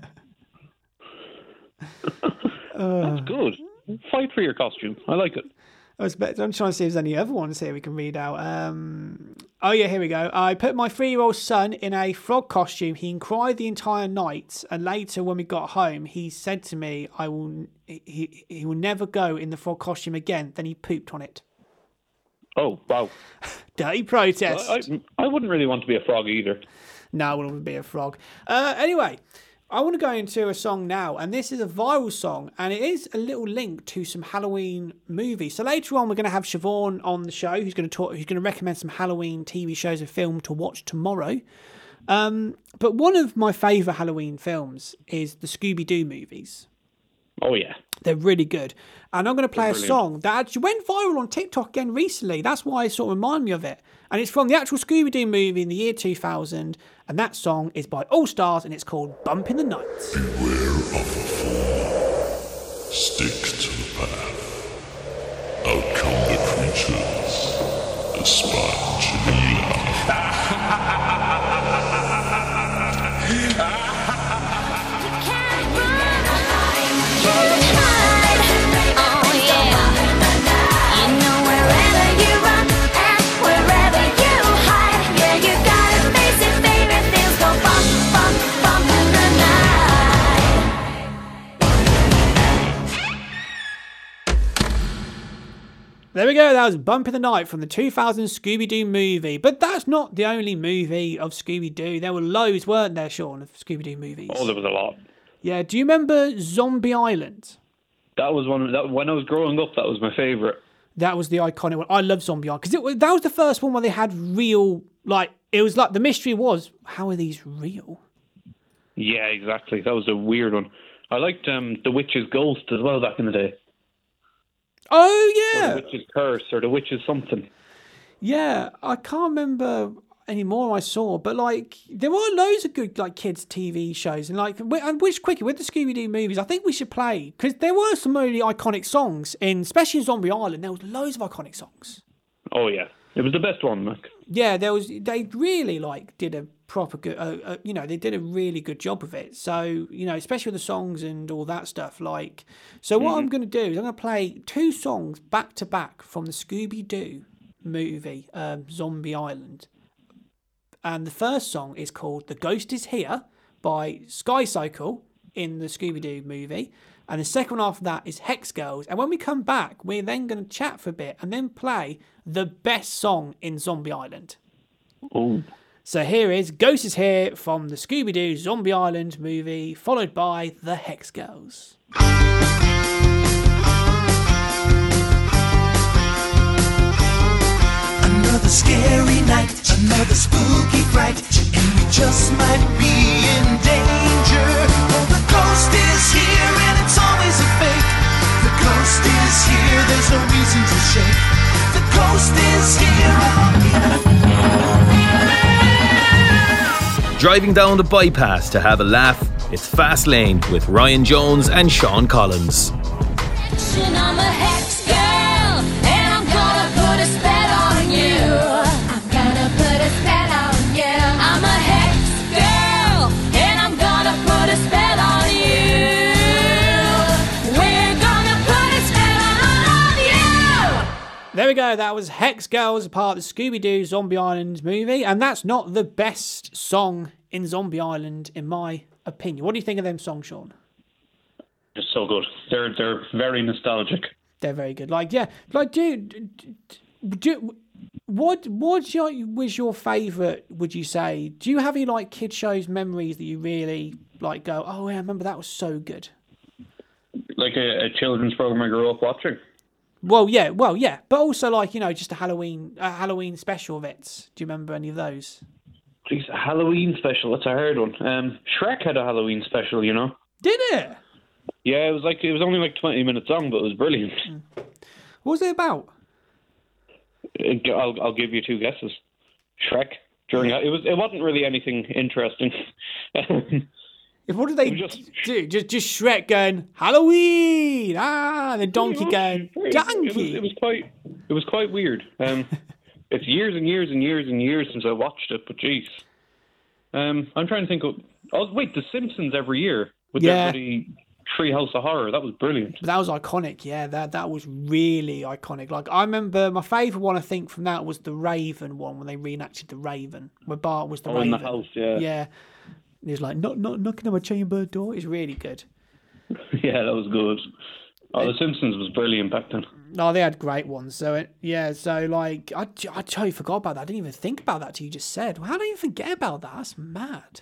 That's good. Fight for your costume. I like it. I'm trying to see if there's any other ones here we can read out. Oh, yeah, here we go. I put my 3-year-old son in a frog costume. He cried the entire night. And later, when we got home, he said to me, he will never go in the frog costume again. Then he pooped on it. Oh, wow. Dirty protest. I wouldn't really want to be a frog either. No, I wouldn't be a frog. Anyway, I want to go into a song now, and this is a viral song, and it is a little link to some Halloween movies. So later on, we're going to have Siobhan on the show, who's going to recommend some Halloween TV shows and film to watch tomorrow. But one of my favourite Halloween films is the Scooby-Doo movies. Oh, yeah. They're really good. And I'm going to play a song that actually went viral on TikTok again recently. That's why it sort of reminded me of it. And it's from the actual Scooby-Doo movie in the year 2000. And that song is by All Stars and it's called Bump in the Night. Beware of a fall. Stick to the path. Out come the creatures. The sponge and the There we go, that was Bump in the Night from the 2000 Scooby-Doo movie. But that's not the only movie of Scooby-Doo. There were loads, weren't there, Sean, of Scooby-Doo movies? Oh, there was a lot. Yeah, do you remember Zombie Island? That was one that when I was growing up, that was my favourite. That was the iconic one. I love Zombie Island because that was the first one where they had real, like, it was like the mystery was, how are these real? Yeah, exactly. That was a weird one. I liked The Witch's Ghost as well back in the day. Oh, yeah. Or The Witch's Curse or The Witch's something. Yeah, I can't remember any more I saw, but, like, there were loads of good, like, kids' TV shows. And, like, and which, quickly, with the Scooby-Doo movies, I think we should play, because there were some really iconic songs, especially in Zombie Island, there was loads of iconic songs. Oh, yeah. It was the best one, Mac. Yeah, they really, like, did a proper good. You know, they did a really good job of it. So, you know, especially with the songs and all that stuff. Like, so what I'm going to do is I'm going to play 2 songs back to back from the Scooby-Doo movie, Zombie Island. And the first song is called "The Ghost Is Here" by Sky Cycle in the Scooby-Doo movie. And the second one after that is Hex Girls. And when we come back, we're then going to chat for a bit and then play the best song in Zombie Island. Oh. So here is Ghost Is Here from the Scooby-Doo Zombie Island movie, followed by the Hex Girls. Another scary night, another spooky fright, and we just might be in danger. Oh, the ghost is here and it's always a fake. The ghost is here, there's no reason to shake. The ghost is here. Driving down the bypass to have a laugh, it's Fast Lane with Ryan Jones and Sean Collins. I'm a hex girl, and I'm gonna put a spell on you. I'm gonna put a spell on you. I'm a hex girl, and I'm gonna put a spell on you. We're gonna put a spell on you. There we go. That was Hex Girls, a part of the Scooby-Doo Zombie Island movie. And that's not the best song in Zombie Island, in my opinion. What do you think of them songs, Sean? It's so good. They're very nostalgic. They're very good. Like, yeah. Like, what was your favourite, would you say? Do you have any, like, kid shows memories that you really, like, go, oh, yeah, I remember that was so good? Like a children's program I grew up watching. Well, yeah. But also, like, you know, just a Halloween special of it. Do you remember any of those? Jeez, a Halloween special. That's a hard one. Shrek had a Halloween special, you know. Did it? Yeah, it was only like 20 minutes long, but it was brilliant. What was it about? I'll give you 2 guesses. Shrek. It wasn't really anything interesting. What did they do? Just Shrek going Halloween, and then Donkey going Donkey. It was quite weird. It's years and years and years and years since I watched it, but jeez. I'm trying to think of... Oh, wait, The Simpsons every year with their bloody Treehouse of Horror. That was brilliant. That was iconic, yeah. That was really iconic. Like, I remember my favourite one, I think, from that was the Raven one, when they reenacted the Raven, where Bart was the Raven. In the house, yeah. Yeah. He was like, not knocking on my chamber door. It's really good. Yeah, that was good. Oh, The Simpsons was brilliant back then. No, they had great ones. So, like, I totally forgot about that. I didn't even think about that till you just said. Well, how do you forget about that? That's mad.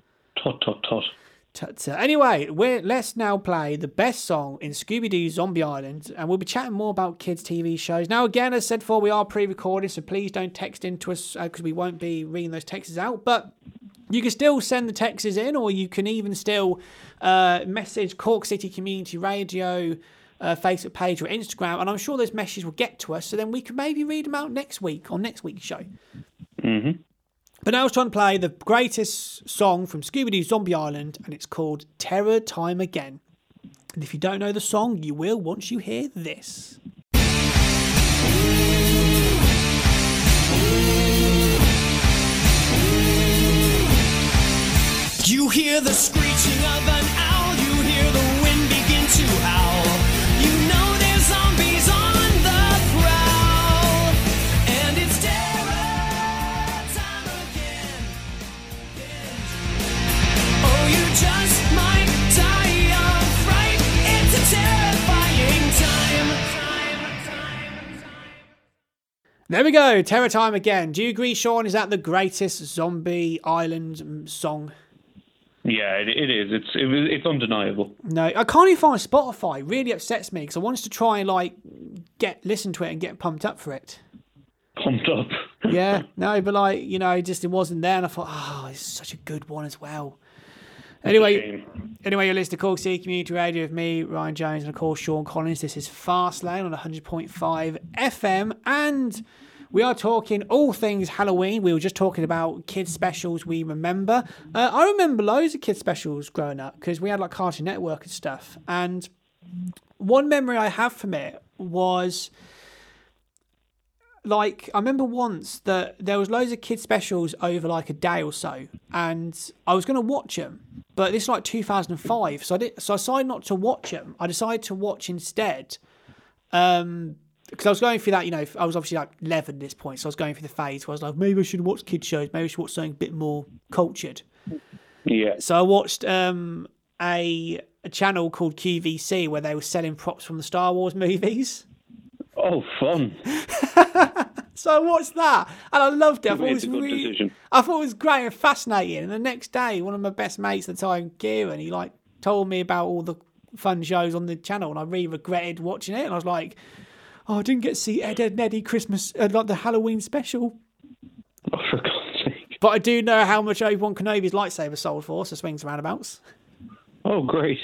Tut. Anyway, let's now play the best song in Scooby-Doo Zombie Island, and we'll be chatting more about kids' TV shows. Now, again, as said before, we are pre-recorded, so please don't text into us because we won't be reading those texts out. But you can still send the texts in, or you can even still message Cork City Community Radio Facebook page or Instagram, and I'm sure those messages will get to us, so then we can maybe read them out next week on next week's show. Mm-hmm. But now I was trying to play the greatest song from Scooby-Doo Zombie Island, and it's called Terror Time Again. And if you don't know the song, you will once you hear this. You hear the screeching of an owl, you hear the wind begin to howl. You know there's zombies on the prowl, and it's terror time again. Oh, you just might die of fright. It's a terrifying time. There we go, Terror Time Again. Do you agree, Sean? Is that the greatest Zombie Island song? Yeah, it is. It's undeniable. No, I can't even find Spotify. It really upsets me because I wanted to try and like listen to it and get pumped up for it. Pumped up. Yeah, no, but like, you know, just it wasn't there, and I thought, oh, it's such a good one as well. Anyway, you're listening to Cork City Community Radio with me, Ryan Jones, and of course Sean Collins. This is Fast Lane on 100.5 FM, and we are talking all things Halloween. We were just talking about kids specials we remember. I remember loads of kids specials growing up because we had like Cartoon Network and stuff. And one memory I have from it was like, I remember once that there was loads of kid specials over like a day or so, and I was going to watch them, but this is like 2005, so I decided not to watch them. I decided to watch instead, because I was going through that, you know, I was obviously like 11 at this point, so I was going through the phase where I was like, maybe I should watch kid shows, maybe I should watch something a bit more cultured. Yeah. So I watched a channel called QVC where they were selling props from the Star Wars movies. Oh, fun. So I watched that and I loved it. You made a good decision. I thought it was great and fascinating. And the next day, one of my best mates at the time, Kieran, he like told me about all the fun shows on the channel, and I really regretted watching it. And I was like, oh, I didn't get to see Ed, Edd n Eddy Christmas, like the Halloween special. Oh, for God's sake. But I do know how much Obi-Wan Kenobi's lightsaber sold for, so swings and roundabouts. Oh, great.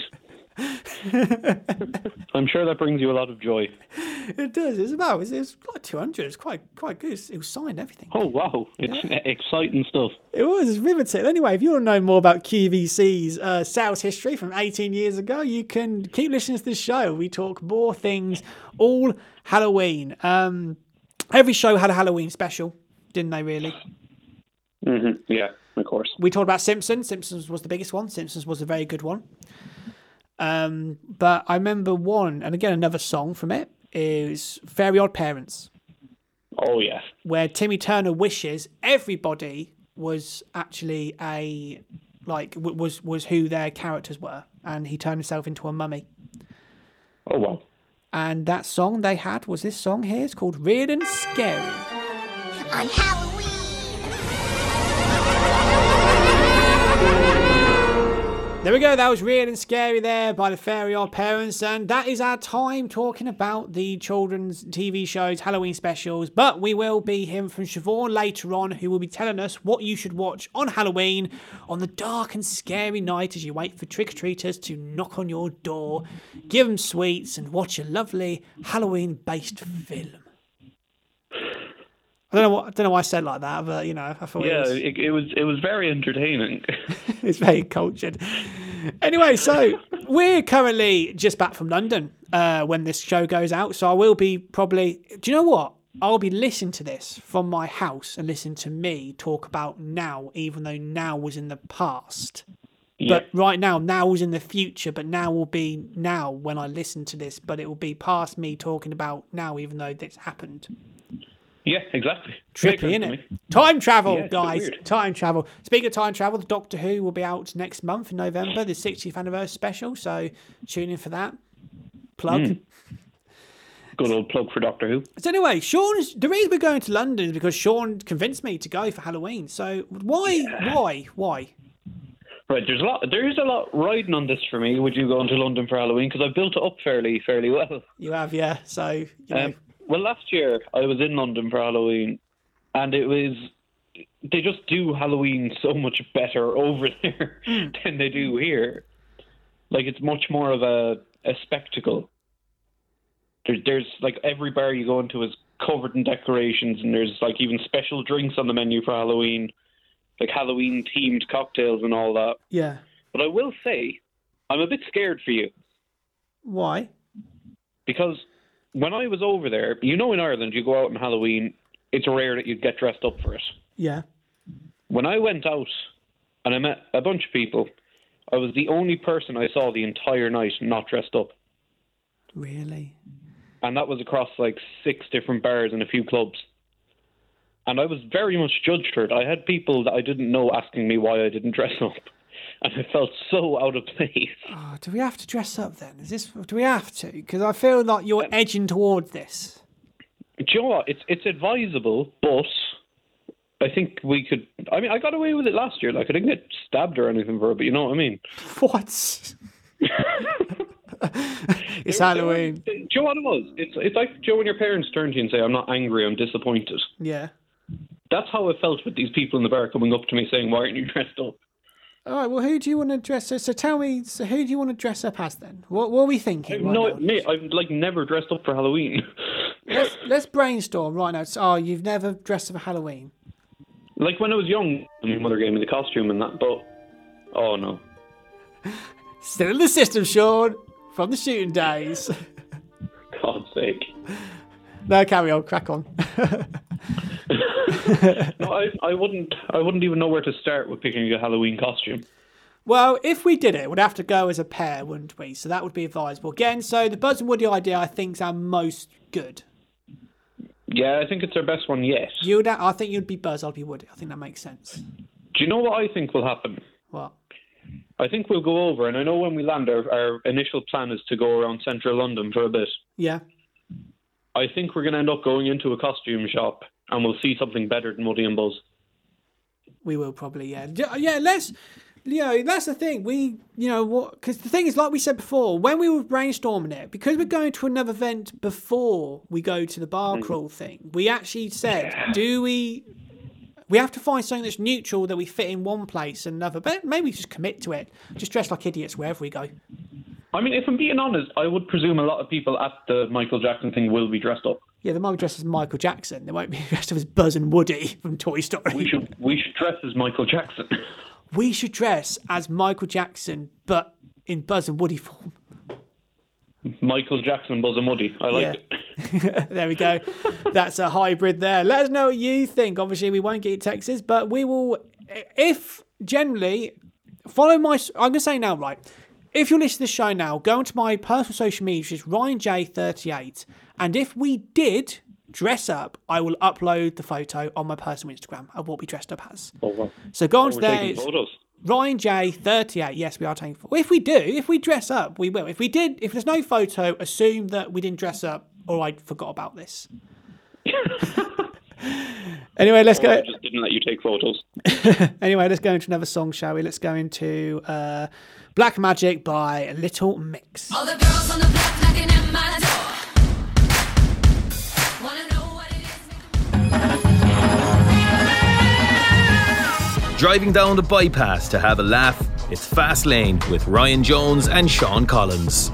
I'm sure that brings you a lot of joy. It does. It's like 200. It's quite good. It was signed, everything. Oh, wow. It's exciting stuff. It was. It's riveting. Anyway, if you want to know more about QVC's sales history from 18 years ago, you can keep listening to this show. We talk more things all Halloween. Every show had a Halloween special, didn't they, really? Mm-hmm. Yeah, of course. We talked about Simpsons. Simpsons was the biggest one. Simpsons was a very good one. But I remember one, and again, another song from it is Very Odd Parents. Oh, yes. Where Timmy Turner wishes everybody was actually was who their characters were, and he turned himself into a mummy. Oh, wow. And that song they had was this song here. It's called Weird and Scary. On Halloween. There we go. That was Weird and Scary there by the Very Odd Parents. And that is our time talking about the children's TV shows, Halloween specials. But we will be hearing from Siobhan later on, who will be telling us what you should watch on Halloween on the dark and scary night as you wait for trick-or-treaters to knock on your door, give them sweets and watch a lovely Halloween-based film. I don't know why I said it like that, but, you know, I thought it was very entertaining. It's very cultured. Anyway, so we're currently just back from London when this show goes out. So I will be probably... Do you know what? I'll be listening to this from my house and listen to me talk about now, even though now was in the past. Yeah. But right now was in the future, but now will be now when I listen to this, but it will be past me talking about now, even though this happened. Yeah, exactly. Trippy, innit? Time travel, Yeah, guys. weird. Time travel. Speaking of time travel, the Doctor Who will be out next month in November, the 60th anniversary special. So tune in for that. Plug. Good old plug for Doctor Who. So anyway, the reason we're going to London is because Sean convinced me to go for Halloween. So why? Right, there's a lot riding on this for me. Would you go into London for Halloween? Because I've built it up fairly well. You have, yeah. So, you know. Well, last year I was in London for Halloween, and they just do Halloween so much better over there than they do here. Like, it's much more of a spectacle. There's like every bar you go into is covered in decorations, and there's like even special drinks on the menu for Halloween, like Halloween themed cocktails and all that. Yeah. But I will say, I'm a bit scared for you. Why? Because when I was over there, you know, in Ireland, you go out on Halloween, it's rare that you'd get dressed up for it. Yeah. When I went out and I met a bunch of people, I was the only person I saw the entire night not dressed up. Really? And that was across like 6 different bars and a few clubs. And I was very much judged for it. I had people that I didn't know asking me why I didn't dress up. And I felt so out of place. Oh, do we have to dress up then? Do we have to? Because I feel like you're edging towards this. Do you know what? It's advisable, but I think we could... I mean, I got away with it last year. Like, I didn't get stabbed or anything for it, but you know what I mean? What? It's Halloween. Do you know what it was? It's like, Joe, when your parents turn to you and say, I'm not angry, I'm disappointed. Yeah. That's how I felt with these people in the bar coming up to me saying, why aren't you dressed up? All right, well, who do you want to dress as? So tell me, who do you want to dress up as then? What are we thinking? Mate, I've like never dressed up for Halloween. Let's brainstorm right now. So, you've never dressed up for Halloween? Like when I was young, my mother gave me the costume and that, but oh no. Still in the system, Sean, from the shooting days. God's sake. No, carry on, crack on. No, I wouldn't even know where to start with picking a Halloween costume. Well, if we did it, we'd have to go as a pair, wouldn't we? So that would be advisable. Again, so the Buzz and Woody idea, I think, is our most good. Yeah, I think it's our best one yet. I think you'd be Buzz, I'd be Woody. I think that makes sense. Do you know what I think will happen? What? I think we'll go over, and I know when we land, our initial plan is to go around central London for a bit. Yeah. I think we're going to end up going into a costume shop, and we'll see something better than Woody and Buzz. We will probably, yeah. Yeah, let's... that's the thing. Because the thing is, like we said before, when we were brainstorming it, because we're going to another event before we go to the bar crawl thing, we actually said, we have to find something that's neutral that we fit in one place and another, but maybe just commit to it. Just dress like idiots wherever we go. I mean, if I'm being honest, I would presume a lot of people at the Michael Jackson thing will be dressed up. Yeah, they might be dressed as Michael Jackson. They won't be dressed up as Buzz and Woody from Toy Story. We should dress as Michael Jackson. We should dress as Michael Jackson, but in Buzz and Woody form. Michael Jackson, Buzz and Woody. I like it. There we go. That's a hybrid there. Let us know what you think. Obviously, we won't get your texts, but we will, if generally, follow my, I'm going to say now, right, if you're listening to the show now, go onto my personal social media, which is RyanJ38, and if we did dress up, I will upload the photo on my personal Instagram of what we dressed up as. Oh, wow. So go on to there. Taking photos. RyanJ38. Yes, we are taking photos. If we dress up, we will. If there's no photo, assume that we didn't dress up or I forgot about this. Anyway, let's go. I just didn't let you take photos. Anyway, let's go into another song, shall we? Let's go into Black Magic by Little Mix. All the girls on the block knocking at my door. Wanna know what it is? Driving down the bypass to have a laugh, it's Fast Lane with Ryan Jones and Sean Collins.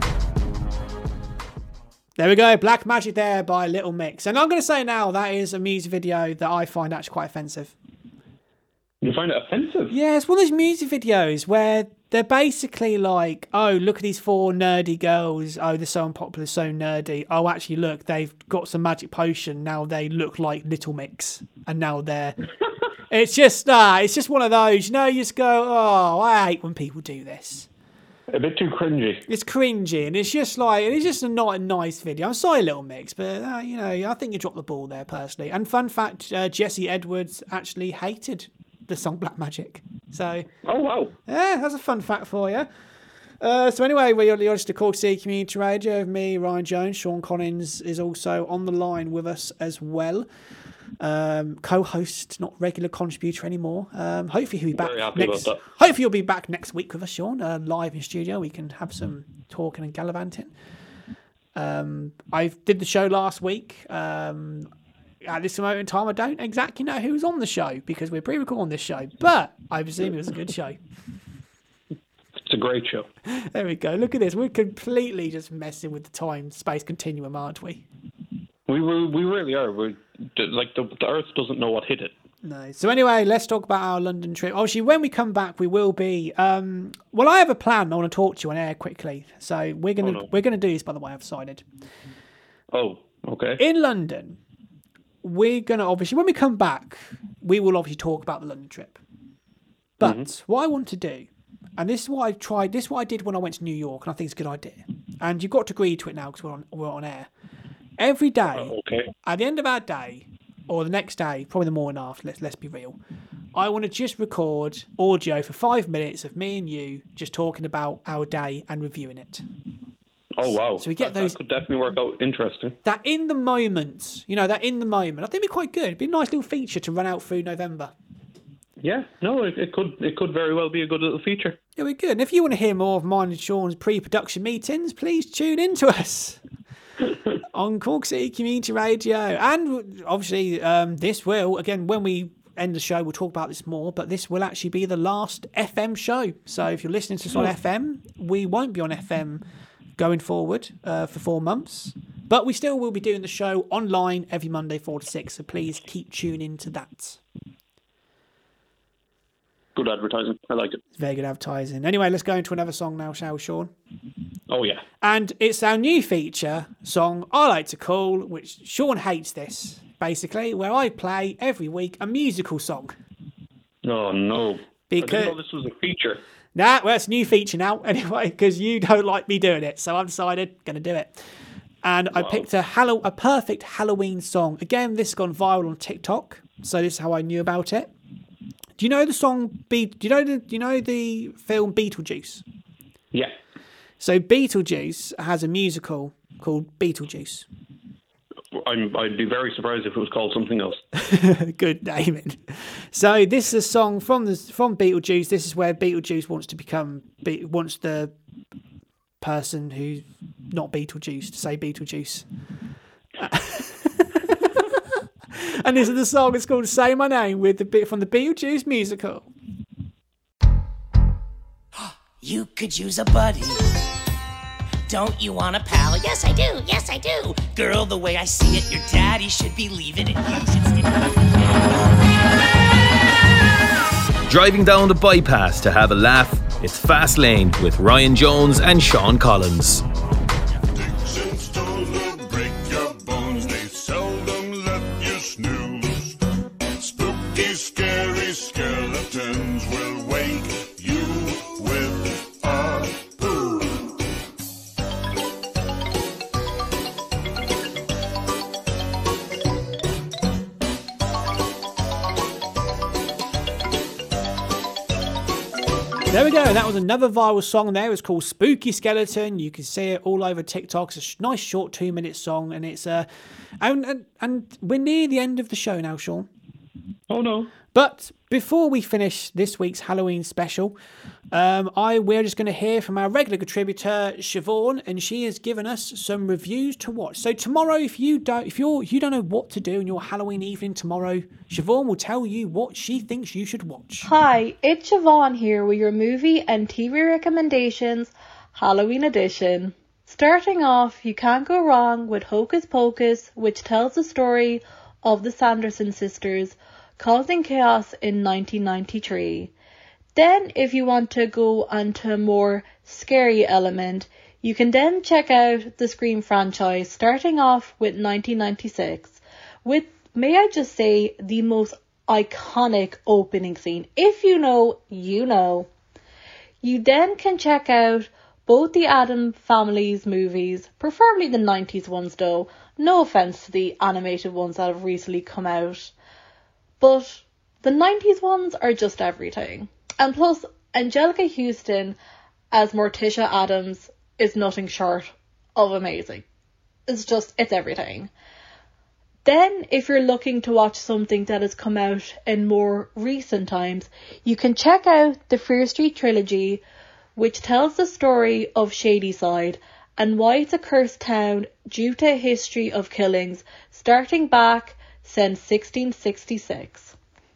There we go, Black Magic there by Little Mix. And I'm going to say now, that is a music video that I find actually quite offensive. You find it offensive? Yeah, it's one of those music videos where they're basically like, oh, look at these four nerdy girls. Oh, they're so unpopular, so nerdy. Oh, actually, look, they've got some magic potion. Now they look like Little Mix. And now they're... it's just one of those, you just go, oh, I hate when people do this. A bit too cringy. It's cringy, and it's just not a nice video. I'm sorry, Little Mix, but I think you dropped the ball there personally. And fun fact, Jesse Edwards actually hated the song Black Magic. So, oh wow, yeah, that's a fun fact for you. So anyway, we're just to Cork City Community Radio. Me, Ryan Jones, Sean Collins is also on the line with us as well. Co-host, not regular contributor anymore. Hopefully he'll be back next. Hopefully he'll be back next week with us, Sean. Live in studio, we can have some talking and gallivanting. I did the show last week. At this moment in time, I don't exactly know who was on the show because we're pre-recording this show, but I presume it was a good show. It's a great show. There we go. Look at this. We're completely just messing with the time-space continuum, aren't we? We really are. We're like the Earth doesn't know what hit it. No. So anyway, let's talk about our London trip. Obviously, when we come back, we will be. Well, I have a plan. I want to talk to you on air quickly. So we're gonna do this. By the way, I've decided. Oh, okay. In London, we're gonna obviously when we come back, we will obviously talk about the London trip. But what I want to do, and this is what I tried. This is what I did when I went to New York, and I think it's a good idea. And you've got to agree to it now because we're on air. Every day, at the end of our day, or the next day, probably the morning after, let's be real, I want to just record audio for 5 minutes of me and you just talking about our day and reviewing it. Oh, wow. So we get that could definitely work out interesting. That in the moment, I think it'd be quite good. It'd be a nice little feature to run out through November. Yeah, no, it could very well be a good little feature. It'll be good. And if you want to hear more of mine and Sean's pre-production meetings, please tune in to us. On Cork City Community Radio. And obviously this will, again, when we end the show, we'll talk about this more, but this will actually be the last FM show. So if you're listening to us on FM, we won't be on FM going forward for 4 months, but we still will be doing the show online every Monday 4 to 6, so please keep tuning into that. good advertising. I like it. It's very good advertising. Anyway, let's go into another song now, shall we, Sean? Oh, yeah. And it's our new feature song I like to call, which Sean hates this, basically, where I play every week a musical song. Oh, no. Because I didn't know this was a feature. Nah, well, it's a new feature now, anyway, because you don't like me doing it. So I've decided, going to do it. And I picked a perfect Halloween song. Again, this has gone viral on TikTok, so this is how I knew about it. Do you know the song? Do you know the film Beetlejuice? Yeah. So Beetlejuice has a musical called Beetlejuice. I'd be very surprised if it was called something else. Good naming. So this is a song from Beetlejuice. This is where Beetlejuice wants the person who's not Beetlejuice to say Beetlejuice. And this is the song. It's called "Say My Name" from the Beetlejuice musical. You could use a buddy. Don't you want a pal? Yes, I do. Yes, I do. Girl, the way I see it, your daddy should be leaving it. You should stick. Driving down the bypass to have a laugh, it's Fast Lane with Ryan Jones and Sean Collins. Sticks and stones will break your bones, they seldom let you snooze. Spooky, scary skeletons will wake you with a boo. There we go. That was another viral song there. It's called Spooky Skeleton. You can see it all over TikTok. It's a nice short 2-minute song, and it's and we're near the end of the show now, Sean. Oh, no. But before we finish this week's Halloween special, we're just going to hear from our regular contributor Siobhan, and she has given us some reviews to watch. So tomorrow, if you don't know what to do in your Halloween evening tomorrow, Siobhan will tell you what she thinks you should watch. Hi, it's Siobhan here with your movie and TV recommendations, Halloween edition. Starting off, you can't go wrong with Hocus Pocus, which tells the story of the Sanderson sisters causing chaos in 1993. Then, if you want to go onto a more scary element, you can then check out the Scream franchise, starting off with 1996, with, may I just say, the most iconic opening scene. If you know, you know. You then can check out both the Addams Family's movies, preferably the 90s ones though. No offence to the animated ones that have recently come out. But the 90s ones are just everything. And plus, Angelica Houston as Morticia Addams is nothing short of amazing. It's everything. Then, if you're looking to watch something that has come out in more recent times, you can check out the Fear Street trilogy, which tells the story of Shadyside and why it's a cursed town due to a history of killings starting back since 1666.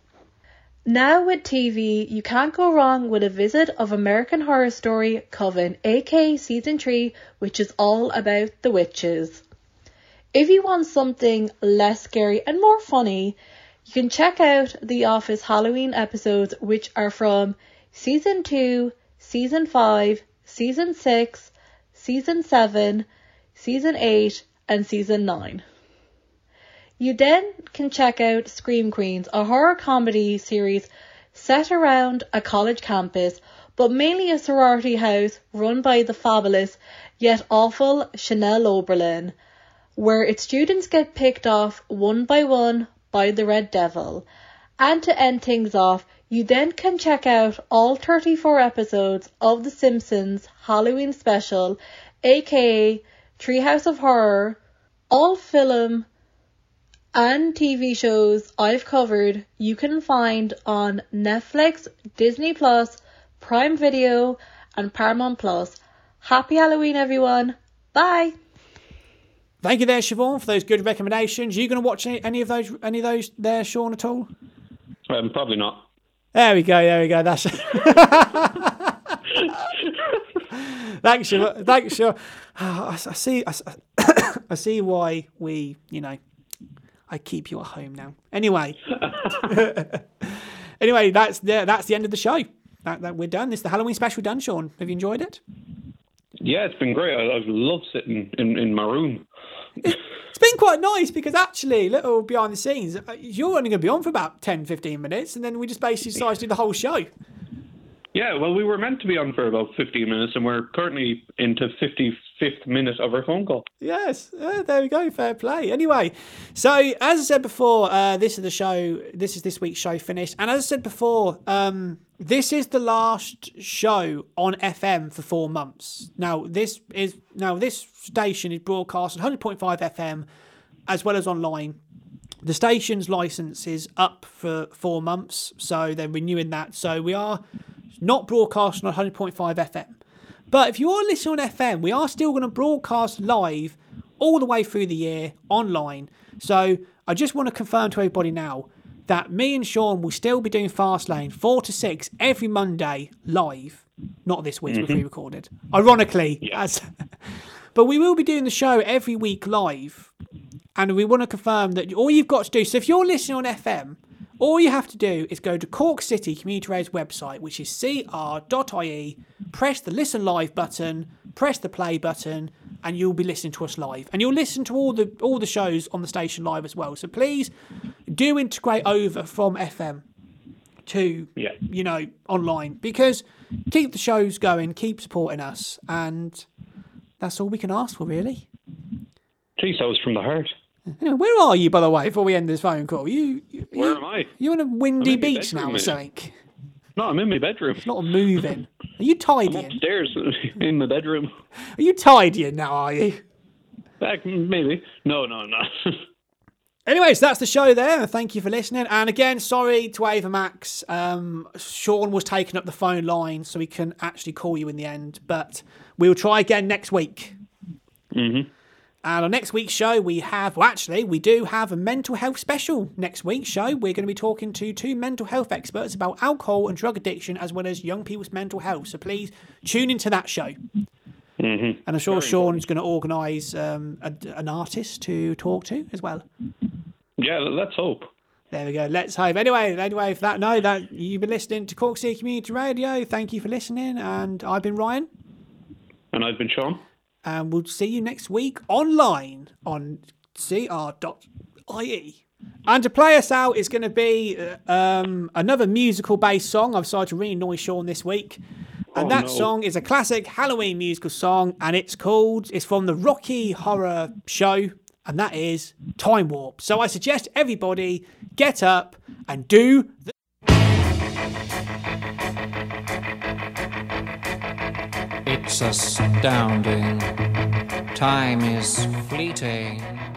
Now with TV, you can't go wrong with a visit of American Horror Story Coven, aka Season 3, which is all about the witches. If you want something less scary and more funny, you can check out The Office Halloween episodes, which are from Season 2, Season 5, Season 6, Season 7, Season 8, and Season 9. You then can check out Scream Queens, a horror comedy series set around a college campus, but mainly a sorority house run by the fabulous yet awful Chanel Oberlin, where its students get picked off one by one by the Red Devil. And to end things off, you then can check out all 34 episodes of The Simpsons Halloween special, aka Treehouse of Horror, all film and TV shows I've covered you can find on Netflix, Disney Plus, Prime Video, and Paramount Plus. Happy Halloween, everyone. Bye. Thank you there, Siobhan, for those good recommendations. Are you going to watch any of those there, Sean, at all? Probably not. There we go. That's Thanks, Siobhan. I see why we, I keep you at home now. Anyway, Anyway, that's the end of the show. That we're done. This is the Halloween special done, Sean. Have you enjoyed it? Yeah, it's been great. I've loved sitting in my room. It's been quite nice because actually, little behind the scenes, you're only going to be on for about 10, 15 minutes, and then we just basically decided to do the whole show. Yeah, well, we were meant to be on for about 15 minutes, and we're currently into 55th minute of our phone call. Yes, there we go. Fair play. Anyway, so as I said before, this is the show. This is this week's show finished, and as I said before, this is the last show on FM for 4 months. Now this station is broadcast on 100.5 FM as well as online. The station's license is up for 4 months, so they're renewing that. So we are not broadcasting on 100.5 FM. But if you are listening on FM, we are still going to broadcast live all the way through the year online. So I just want to confirm to everybody now that me and Sean will still be doing Fastlane 4 to 6 every Monday live. Not this week, we're pre-recorded. Ironically. But we will be doing the show every week live. And we want to confirm that all you've got to do, so if you're listening on FM, all you have to do is go to Cork City Community Radio's website, which is cr.ie, press the listen live button, press the play button, and you'll be listening to us live. And you'll listen to all the shows on the station live as well. So please do integrate over from FM to, online, because keep the shows going, keep supporting us, and that's all we can ask for, really. Jeez, that was from the heart. Anyway, where are you, by the way, before we end this phone call? Where am I? You on a windy beach now or something? No, I'm in my bedroom. It's not moving. Are you tidying? I'm upstairs in my bedroom. Are you tidying now, are you? Maybe. No, I'm not. Anyways, that's the show there. Thank you for listening. And again, sorry to Ava Max. Sean was taking up the phone line so we can actually call you in the end. But we'll try again next week. Mm-hmm. And on next week's show, we do have a mental health special next week's show. We're going to be talking to 2 mental health experts about alcohol and drug addiction, as well as young people's mental health. So please tune into that show. Mm-hmm. And I'm sure Sean's going to organise an artist to talk to as well. Yeah, let's hope. There we go. Let's hope. Anyway, for that note, that you've been listening to Cork City Community Radio. Thank you for listening. And I've been Ryan. And I've been Sean. And we'll see you next week online on cr.ie. And to play us out is going to be another musical-based song. I've decided to really annoy Sean this week. And that song is a classic Halloween musical song, and it's from the Rocky Horror Show, and that is Time Warp. So I suggest everybody get up and do the... It's astounding. Time is fleeting.